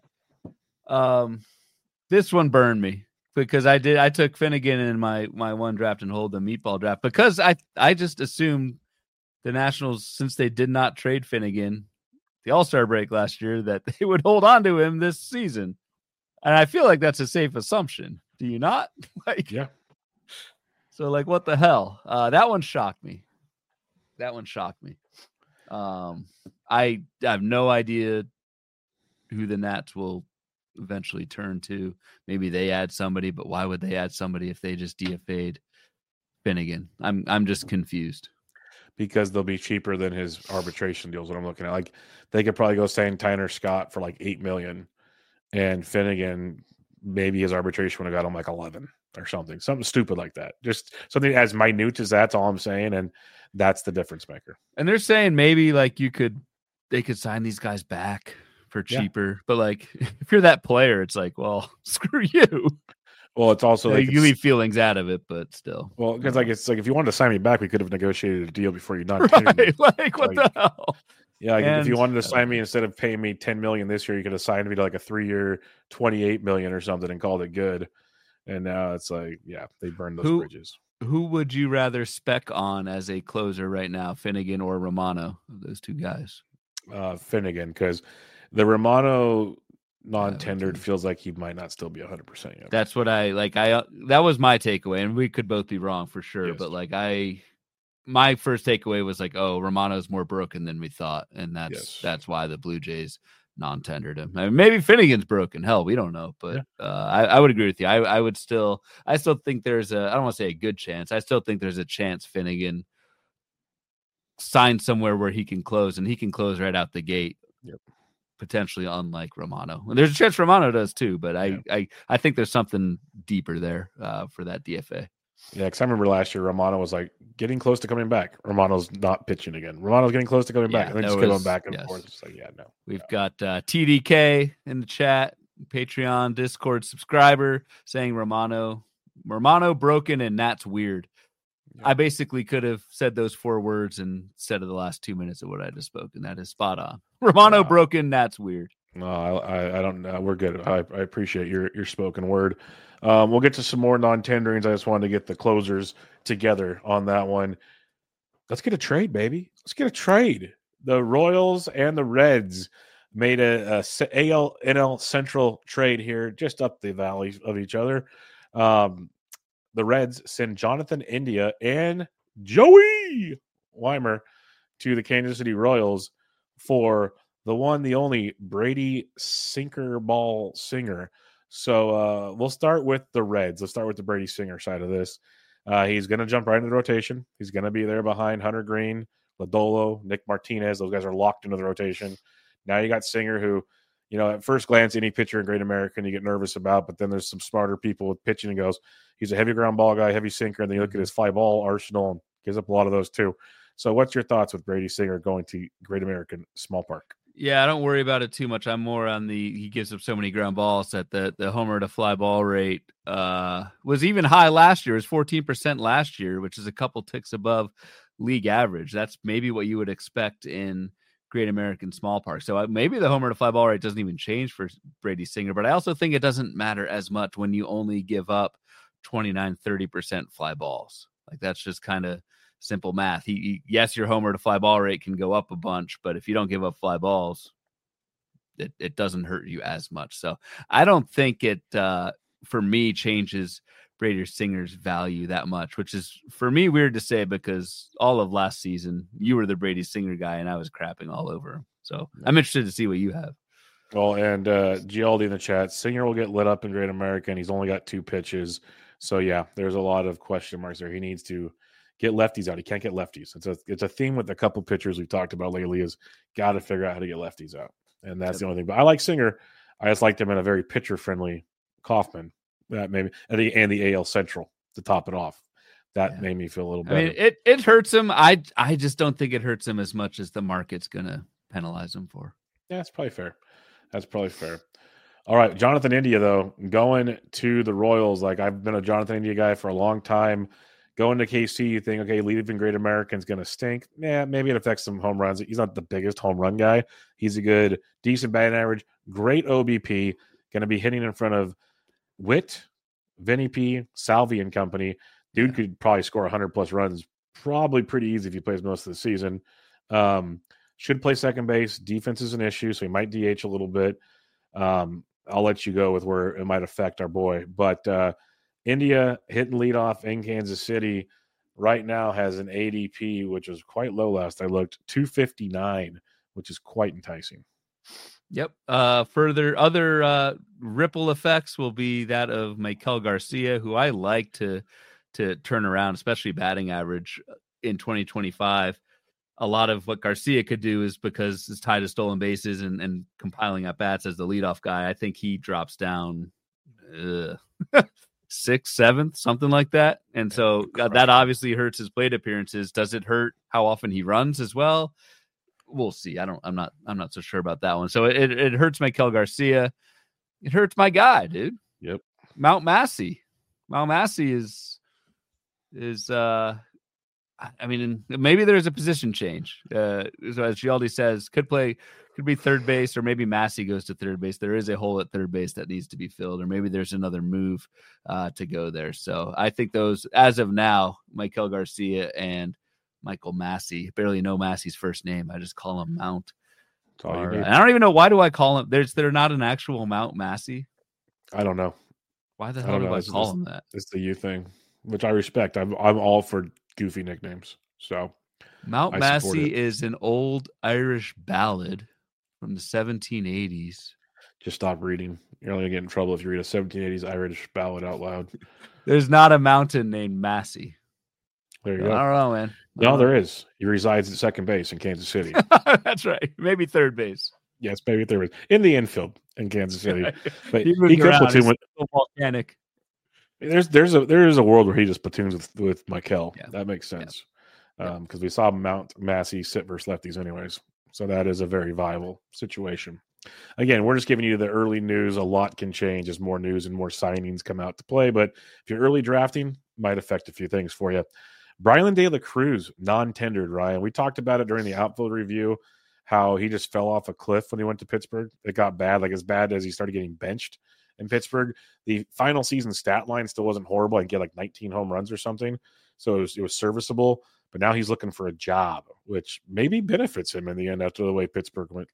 Um, this one burned me because I did. I took Finnegan in my my one draft and hold the meatball draft because I I just assumed the Nationals, since they did not trade Finnegan the All-Star break last year, that they would hold on to him this season, and I feel like that's a safe assumption. Do you not? like, yeah. So, like, what the hell? Uh, that one shocked me. That one shocked me. Um, I have no idea who the Nats will eventually turn to. Maybe they add somebody, but why would they add somebody if they just D F A'd Finnegan? I'm I'm just confused. Because they'll be cheaper than his arbitration deals. What I'm looking at, like they could probably go sign Tyner Scott for like eight million, and Finnegan, maybe his arbitration would have got him like eleven or something, something stupid like that. Just something as minute as that's all I'm saying, and that's the difference maker. And they're saying maybe like you could, they could sign these guys back for cheaper, yeah. But like if you're that player, it's like, well, screw you. Well, it's also like you leave feelings out of it, but still. Well, because like it's like if you wanted to sign me back, we could have negotiated a deal before you not right, me. Like what like, the hell? Yeah, like and, if you wanted to sign uh, me instead of paying me ten million this year, you could have signed me to like a three-year, twenty-eight million or something and called it good. And now it's like, yeah, they burned those who, bridges. Who would you rather spec on as a closer right now, Finnegan or Romano? Those two guys. Uh, Finnegan, because the Romano non-tendered yeah, feels like he might not still be one hundred percent yet. That's what I like. I uh, that was my takeaway, and we could both be wrong for sure. Yes. But like I, my first takeaway was like, oh, Romano's more broken than we thought, and that's yes. that's why the Blue Jays non-tendered him. I mean, maybe Finnegan's broken. Hell, we don't know. But yeah. uh, I, I would agree with you. I, I would still, I still think there's a. I don't want to say a good chance. I still think there's a chance Finnegan signs somewhere where he can close, and he can close right out the gate. Yep. Potentially unlike Romano. And there's a chance Romano does too, but I, yeah. I, I think there's something deeper there uh, for that D F A. Yeah, because I remember last year Romano was like getting close to coming back. Romano's not pitching again. Romano's getting close to coming yeah, back. And then just was, going back and yes. forth. It's like, yeah, no. We've no. got uh, T D K in the chat, Patreon, Discord subscriber saying Romano, Romano broken and Nat's weird. I basically could have said those four words instead of the last two minutes of what I just spoke, and that is spot on. Romano wow. broken, that's weird. No, I, I don't know. We're good. I, I appreciate your your spoken word. Um, we'll get to some more non-tenderings. I just wanted to get the closers together on that one. Let's get a trade, baby. Let's get a trade. The Royals and the Reds made a, a A L N L Central trade here, just up the valley of each other. Um, The Reds send Jonathan India and Joey Weimer to the Kansas City Royals for the one, the only Brady Sinker Ball Singer. So uh, we'll start with the Reds. Let's start with the Brady Singer side of this. Uh, he's going to jump right into the rotation. He's going to be there behind Hunter Green, Lodolo, Nick Martinez. Those guys are locked into the rotation. Now you got Singer, who you know, at first glance, any pitcher in Great American you get nervous about, but then there's some smarter people with pitching and goes, he's a heavy ground ball guy, heavy sinker, and then you look at his fly ball arsenal and gives up a lot of those too. So what's your thoughts with Brady Singer going to Great American Small Park? Yeah, I don't worry about it too much. I'm more on the he gives up so many ground balls that the the homer to fly ball rate uh, was even high last year. It was fourteen percent last year, which is a couple ticks above league average. That's maybe what you would expect in Great American Small Park. So uh, maybe the homer to fly ball rate doesn't even change for Brady Singer, but I also think it doesn't matter as much when you only give up twenty-nine, thirty percent fly balls. Like that's just kind of simple math. He, he yes, your homer to fly ball rate can go up a bunch, but if you don't give up fly balls, it, it doesn't hurt you as much. So I don't think it uh, for me changes Brady Singer's value that much, which is for me weird to say because all of last season you were the Brady Singer guy and I was crapping all over him. So I'm interested to see what you have. Well, and uh, Gialdi in the chat, Singer will get lit up in Great American. He's only got two pitches. So yeah, there's a lot of question marks there. He needs to get lefties out. He can't get lefties. It's a it's a theme with a couple pitchers we've talked about lately is got to figure out how to get lefties out. And that's yep. the only thing. But I like Singer. I just liked him in a very pitcher-friendly Kauffman. That maybe and the, and the A L Central to top it off. That yeah. made me feel a little better. I mean, it, it hurts him. I I just don't think it hurts him as much as the market's gonna penalize him for. Yeah, that's probably fair. That's probably fair. All right, Jonathan India, though, going to the Royals. Like, I've been a Jonathan India guy for a long time. Going to K C, you think, okay, leaving Great American's going to stink. Yeah, maybe it affects some home runs. He's not the biggest home run guy. He's a good, decent batting average, great O B P, going to be hitting in front of Witt, Vinny P, Salvi and company. Dude yeah. could probably score one hundred plus runs, probably pretty easy if he plays most of the season. Um, should play second base. Defense is an issue, so he might D H a little bit. Um, I'll let you go with where it might affect our boy. But uh, India hitting leadoff in Kansas City right now has an A D P, which was quite low last I looked, two fifty-nine, which is quite enticing. Yep. Uh, further, other uh, ripple effects will be that of Maikel Garcia, who I like to to turn around, especially batting average in twenty twenty-five. A lot of what Garcia could do is because it's tied to stolen bases and, and compiling at bats as the leadoff guy. I think he drops down uh, sixth, seventh, something like that. And so uh, that obviously hurts his plate appearances. Does it hurt how often he runs as well? We'll see. I don't, I'm not, I'm not so sure about that one. So it, it hurts Maikel Garcia. It hurts my guy, dude. Yep. Mount Massey. Mount Massey is, is, uh, I mean, maybe there's a position change. Uh, so as Gialdi says, could play, could be third base, or maybe Massey goes to third base. There is a hole at third base that needs to be filled, or maybe there's another move uh, to go there. So I think those, as of now, Maikel Garcia and Michael Massey. Barely know Massey's first name. I just call him Mount. Or, and I don't even know why do I call him. There's they're not an actual Mount Massey. I don't know. Why the hell I do I it's call just, him that? It's the you thing, which I respect. I'm I'm all for goofy nicknames. So Mount I Massey is an old Irish ballad from the seventeen eighties. Just stop reading. You're only gonna get in trouble if you read a seventeen eighties Irish ballad out loud. There's not a mountain named Massey. There you I go. I don't know, man. No, there is. He resides at second base in Kansas City. That's right. Maybe third base. Yes, maybe third base. In the infield in Kansas City. But he, he could platoon with volcanic. There's there's a there is a world where he just platoons with with Maikel. Yeah. That makes sense. Because yeah. um, we saw Mount Massey sit versus lefties anyways. So that is a very viable situation. Again, we're just giving you the early news. A lot can change as more news and more signings come out to play. But if you're early drafting, might affect a few things for you. Brylan De La Cruz, non-tendered, Ryan. We talked about it during the outfield review, how he just fell off a cliff when he went to Pittsburgh. It got bad, like as bad as he started getting benched in Pittsburgh. The final season stat line still wasn't horrible. I get like nineteen home runs or something. So it was, it was serviceable. But now he's looking for a job, which maybe benefits him in the end after the way Pittsburgh went.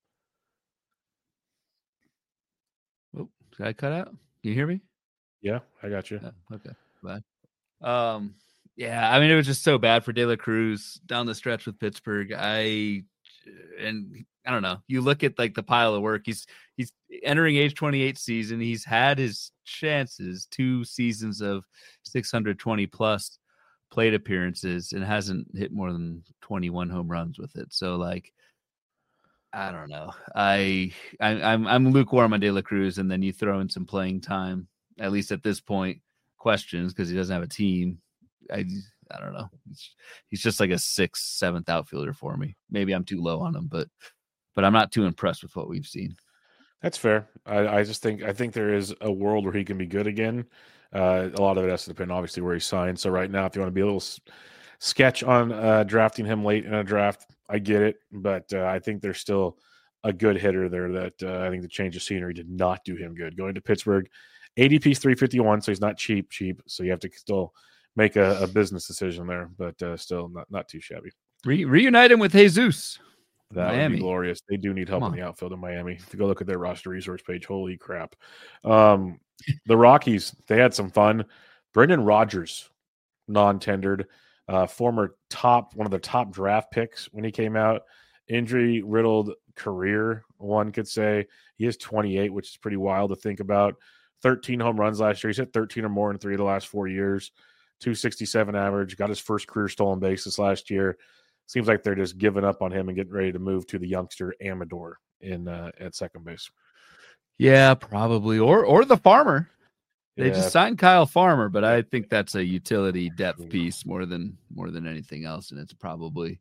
Oh, did I cut out? Can you hear me? Yeah, I got you. Oh, okay, bye. Um, yeah, I mean, it was just so bad for De La Cruz down the stretch with Pittsburgh. I and I don't know. You look at like the pile of work. He's he's entering age twenty-eight season. He's had his chances, two seasons of six hundred twenty plus plate appearances, and hasn't hit more than twenty-one home runs with it. So like, I don't know. I, I I'm I'm lukewarm on De La Cruz, and then you throw in some playing time. At least at this point, questions because he doesn't have a team. I I don't know. He's, he's just like a sixth, seventh outfielder for me. Maybe I'm too low on him, but but I'm not too impressed with what we've seen. That's fair. I, I just think I think there is a world where he can be good again. Uh, a lot of it has to depend, obviously, where he's signed. So right now, if you want to be a little s- sketch on uh, drafting him late in a draft, I get it. But uh, I think there's still a good hitter there that uh, I think the change of scenery did not do him good. Going to Pittsburgh, A D P's three fifty-one, so he's not cheap, cheap. So you have to still make a, a business decision there, but uh, still not, not too shabby. Re- reunite him with Jesus. That Miami. would be glorious. They do need help Come in on. the outfield in Miami. If you go look at their roster resource page, holy crap. Um, the Rockies, they had some fun. Brendan Rodgers, non-tendered, uh, former top, one of the top draft picks when he came out. Injury-riddled career, one could say. He is twenty-eight, which is pretty wild to think about. thirteen home runs last year. He's hit thirteen or more in three of the last four years. two sixty-seven average. Got his first career stolen bases last year. Seems like they're just giving up on him and getting ready to move to the youngster Amador in uh, at second base. Yeah, probably. Or or the Farmer. They Yeah. just signed Kyle Farmer, but I think that's a utility depth piece more than more than anything else, and it's probably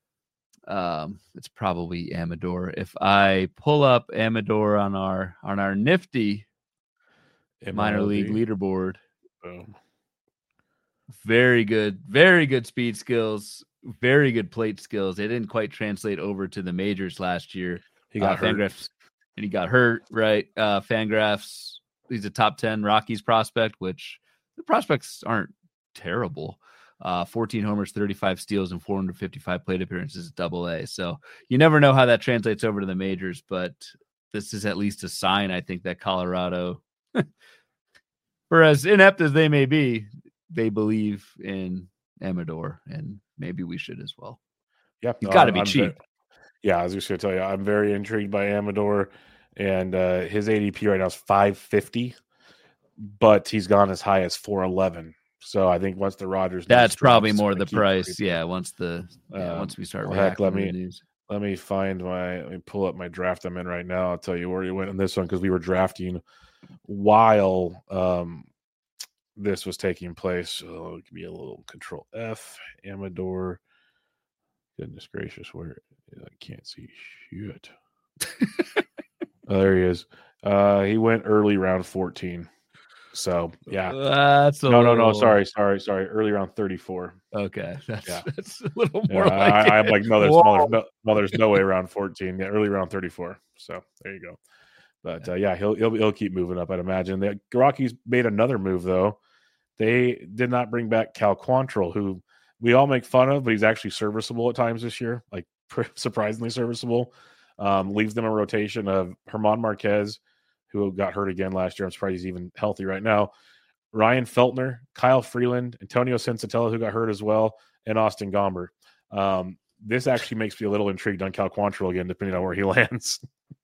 um it's probably Amador. If I pull up Amador on our on our nifty M L B. minor league leaderboard, Boom. very good, very good speed skills, very good plate skills. They didn't quite translate over to the majors last year. He got uh, hurt. Fangraphs, and he got hurt, right? Uh, Fangraphs, he's a top ten Rockies prospect, which the prospects aren't terrible. Uh, fourteen homers, thirty-five steals, and four hundred fifty-five plate appearances at Double A. So you never know how that translates over to the majors, but this is at least a sign, I think, that Colorado, for as inept as they may be, they believe in Amador, and maybe we should as well. Yeah, He's got to I'm- be I'm cheap. very- yeah, I was just going to tell you, I'm very intrigued by Amador, and uh, his A D P right now is five fifty, but he's gone as high as four eleven. So I think once the Rodgers, That's news probably drops, more it's the gonna keep price. creeping. Yeah, once the yeah, Um, once we start well, heck, reacting let to me- the news. Let me find my. Let me pull up my draft I'm in right now. I'll tell you where he went in this one because we were drafting while um, this was taking place. So it could be a little Control F. Amador. Goodness gracious, where I can't see shit. Oh, there he is. Uh, he went early round fourteen. So yeah. That's a No, no, no. little- Sorry, sorry, sorry. Early round thirty-four. Okay, that's Yeah. that's a little Yeah, more like I, I'm it. like, no, there's, Whoa. no, there's no, no, there's no way around fourteen. Yeah, early round thirty-four. So there you go. But uh, yeah, he'll, he'll he'll keep moving up, I'd imagine. The Rockies made another move though. They did not bring back Cal Quantrill, who we all make fun of, but he's actually serviceable at times this year, like surprisingly serviceable. Um, leaves them a rotation of Herman Marquez, who got hurt again last year. I'm surprised he's even healthy right now. Ryan Feltner, Kyle Freeland, Antonio Sensatella, who got hurt as well, and Austin Gomber. Um, this actually makes me a little intrigued on Cal Quantrill again, depending on where he lands.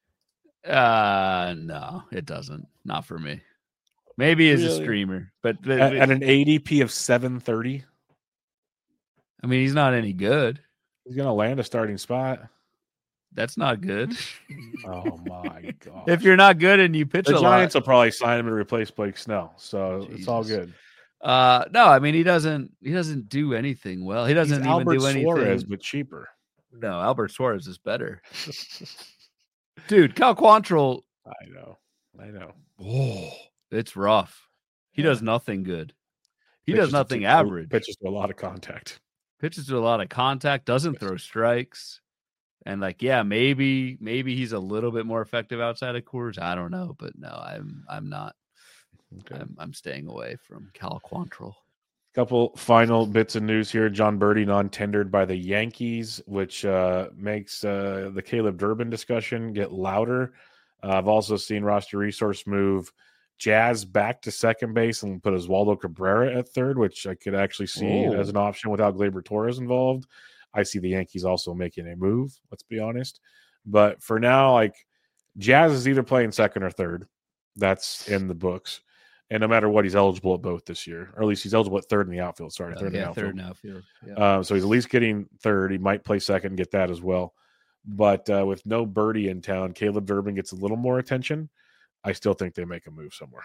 Uh no, it doesn't. Not for me. Maybe as a Really? streamer, but the, At, at an A D P of seven thirty, I mean, he's not any good. he's going to land a starting spot. That's not good. Oh, my God. If you're not good and you pitch The a Giants lot, will probably sign him to replace Blake Snell, so it's all Jesus. good. uh, no, I mean he doesn't. He doesn't do anything well. He doesn't He's even Albert do anything. Suarez, but cheaper. No, Albert Suarez is better, dude. Cal Quantrill, I know. I know. oh, it's rough. He Yeah. does nothing good. He Pitches does to nothing two- average. Pitches to a lot of contact. Pitches to a lot of contact. Doesn't throw strikes. And like, yeah, maybe maybe he's a little bit more effective outside of Coors. I don't know, but no, I'm I'm not. Okay. I'm I'm staying away from Cal Quantrill. Couple final bits of news here. John Birdie non-tendered by the Yankees, which uh, makes uh, the Caleb Durbin discussion get louder. Uh, I've also seen roster resource move Jazz back to second base and put Oswaldo Cabrera at third, which I could actually see Oh. as an option without Gleyber Torres involved. I see the Yankees also making a move, let's be honest. But for now, like Jazz is either playing second or third. That's in the books. And no matter what, he's eligible at both this year. Or at least he's eligible at third in the outfield. Sorry, Uh, third in the yeah, outfield. third and outfield. Yeah. Uh, so he's at least getting third. He might play second and get that as well. But uh, with no Birdie in town, Caleb Durbin gets a little more attention. I still think they make a move somewhere.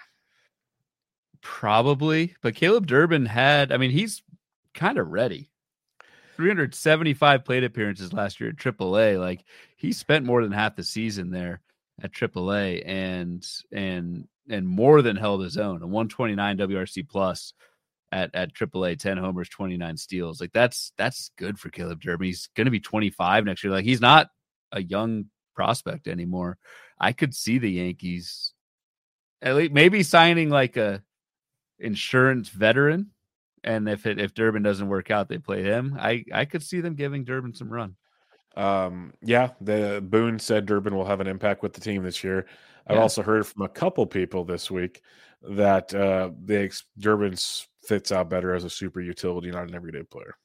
Probably, but Caleb Durbin had, I mean, he's kind of ready. three hundred seventy-five plate appearances last year at triple A. Like, he spent more than half the season there at triple A and and and more than held his own. A one twenty-nine W R C plus at at triple A, ten homers, twenty-nine steals. Like, that's that's good for Caleb Durbin. He's going to be twenty-five next year. Like, he's not a young prospect anymore. I could see the Yankees at least maybe signing like a insurance veteran. And if it, if Durbin doesn't work out, they play him. I, I could see them giving Durbin some run. Um, yeah, the Boone said Durbin will have an impact with the team this year. I've Yeah. also heard from a couple people this week that uh, the Durbin fits out better as a super utility, not an everyday player.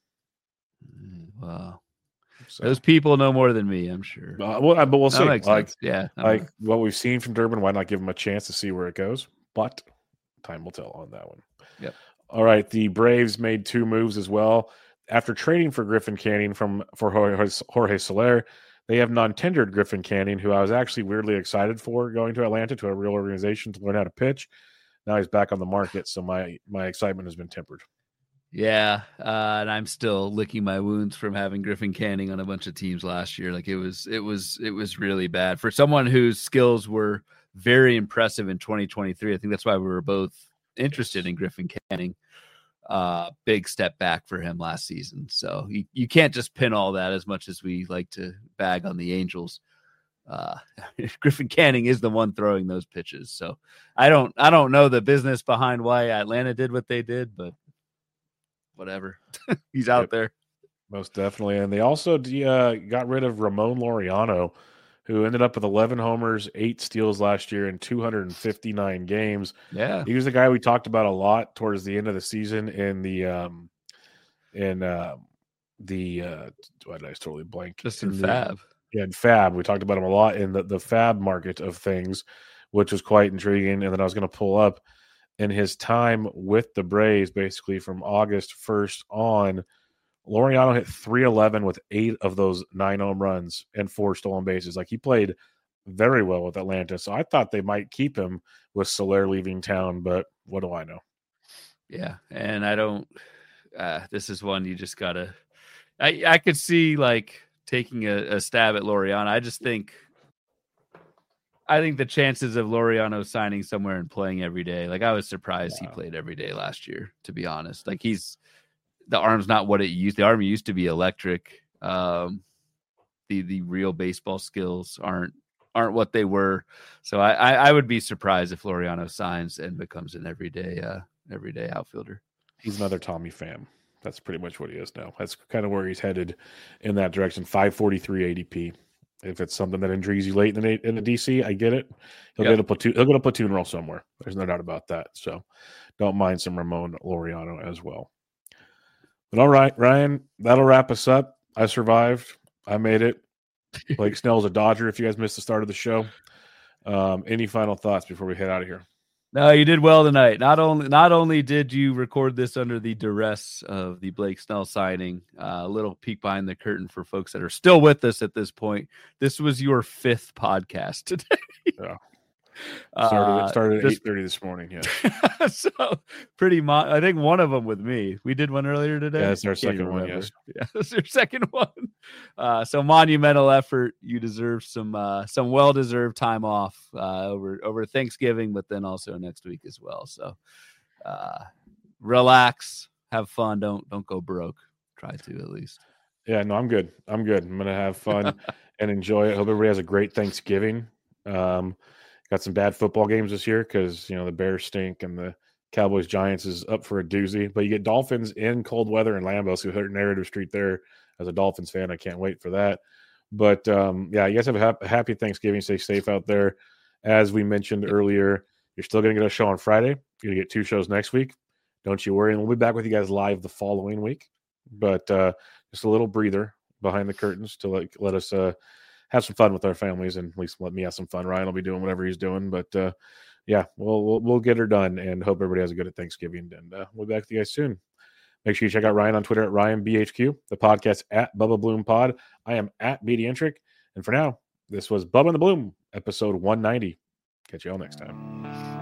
Wow. So, those people know more than me, I'm sure. Uh, well, but we'll see. Like, sense. yeah, like what we've seen from Durbin, why not give him a chance to see where it goes? But time will tell on that one. Yep. All right, the Braves made two moves as well. After trading for Griffin Canning from for Jorge Soler, they have non-tendered Griffin Canning, who I was actually weirdly excited for going to Atlanta to a real organization to learn how to pitch. Now he's back on the market, so my my excitement has been tempered. Yeah, uh, and I'm still licking my wounds from having Griffin Canning on a bunch of teams last year. Like, it was it was it was really bad for someone whose skills were very impressive in twenty twenty-three. I think that's why we were both interested in Griffin Canning. Uh, big step back for him last season. So you, you can't just pin all that, as much as we like to bag on the Angels. Uh, Griffin Canning is the one throwing those pitches. So I don't, I don't know the business behind why Atlanta did what they did, but whatever. He's out yep. there. Most definitely. And they also uh, got rid of Ramon Laureano, who ended up with eleven homers, eight steals last year in two hundred fifty-nine games. Yeah. He was the guy we talked about a lot towards the end of the season in the um in uh, the uh why did I totally blank? Just in, in Fab. The, yeah, in Fab. We talked about him a lot in the, the Fab market of things, which was quite intriguing. And then I was going to pull up in his time with the Braves, basically from August first on, Laureano hit three eleven with eight of those nine home runs and four stolen bases. Like, he played very well with Atlanta. So I thought they might keep him with Soler leaving town, but what do I know? Yeah. And I don't, uh, this is one you just gotta, I, I could see like taking a, a stab at Laureano. I just think, I think the chances of Laureano signing somewhere and playing every day, like, I was surprised wow. he played every day last year, to be honest. Like, he's, the arm's not what it used. The arm used to be electric. Um, the the real baseball skills aren't aren't what they were. So I, I, I would be surprised if Laureano signs and becomes an everyday uh, everyday outfielder. He's another Tommy Pham. That's pretty much what he is now. That's kind of where he's headed in that direction. five forty-three A D P. If it's something that intrigues you late in the in the D C, I get it. He'll yep. get a platoon. He'll get a platoon role somewhere. There's no doubt about that. So don't mind some Ramon Laureano as well. But all right, Ryan, that'll wrap us up. I survived. I made it. Blake Snell's a Dodger, if you guys missed the start of the show. Um, any final thoughts before we head out of here? No, you did well tonight. Not only not only did you record this under the duress of the Blake Snell signing, uh, a little peek behind the curtain for folks that are still with us at this point. This was your fifth podcast today. Yeah. Started, started at eight thirty this morning, yeah. So pretty much, mo- I think one of them with me. We did one earlier today. Yeah, that's our second one, yes. Yeah, that's our second one. Uh, so monumental effort. You deserve some uh, some well-deserved time off uh, over, over Thanksgiving, but then also next week as well. So uh, relax, have fun. Don't don't go broke. Try to, at least. Yeah, no, I'm good. I'm good. I'm going to have fun and enjoy it. Hope everybody has a great Thanksgiving. Um Got some bad football games this year because, you know, the Bears stink and the Cowboys Giants is up for a doozy. But you get Dolphins in cold weather in Lambeau, so there's a narrative street there. As a Dolphins fan, I can't wait for that. But, um, yeah, you guys have a ha- happy Thanksgiving. Stay safe out there. As we mentioned earlier, you're still going to get a show on Friday. You're going to get two shows next week. Don't you worry. And we'll be back with you guys live the following week. But uh, just a little breather behind the curtains to like, let us uh, – have some fun with our families, and at least let me have some fun. Ryan will be doing whatever he's doing, but uh, yeah, we'll, we'll we'll get her done, and hope everybody has a good at Thanksgiving. And uh, we'll be back with you guys soon. Make sure you check out Ryan on Twitter at Ryan B H Q, the podcast at Bubba Bloom Pod. I am at B D Entric, And for now, this was Bubba and the Bloom, episode one ninety. Catch you all next time.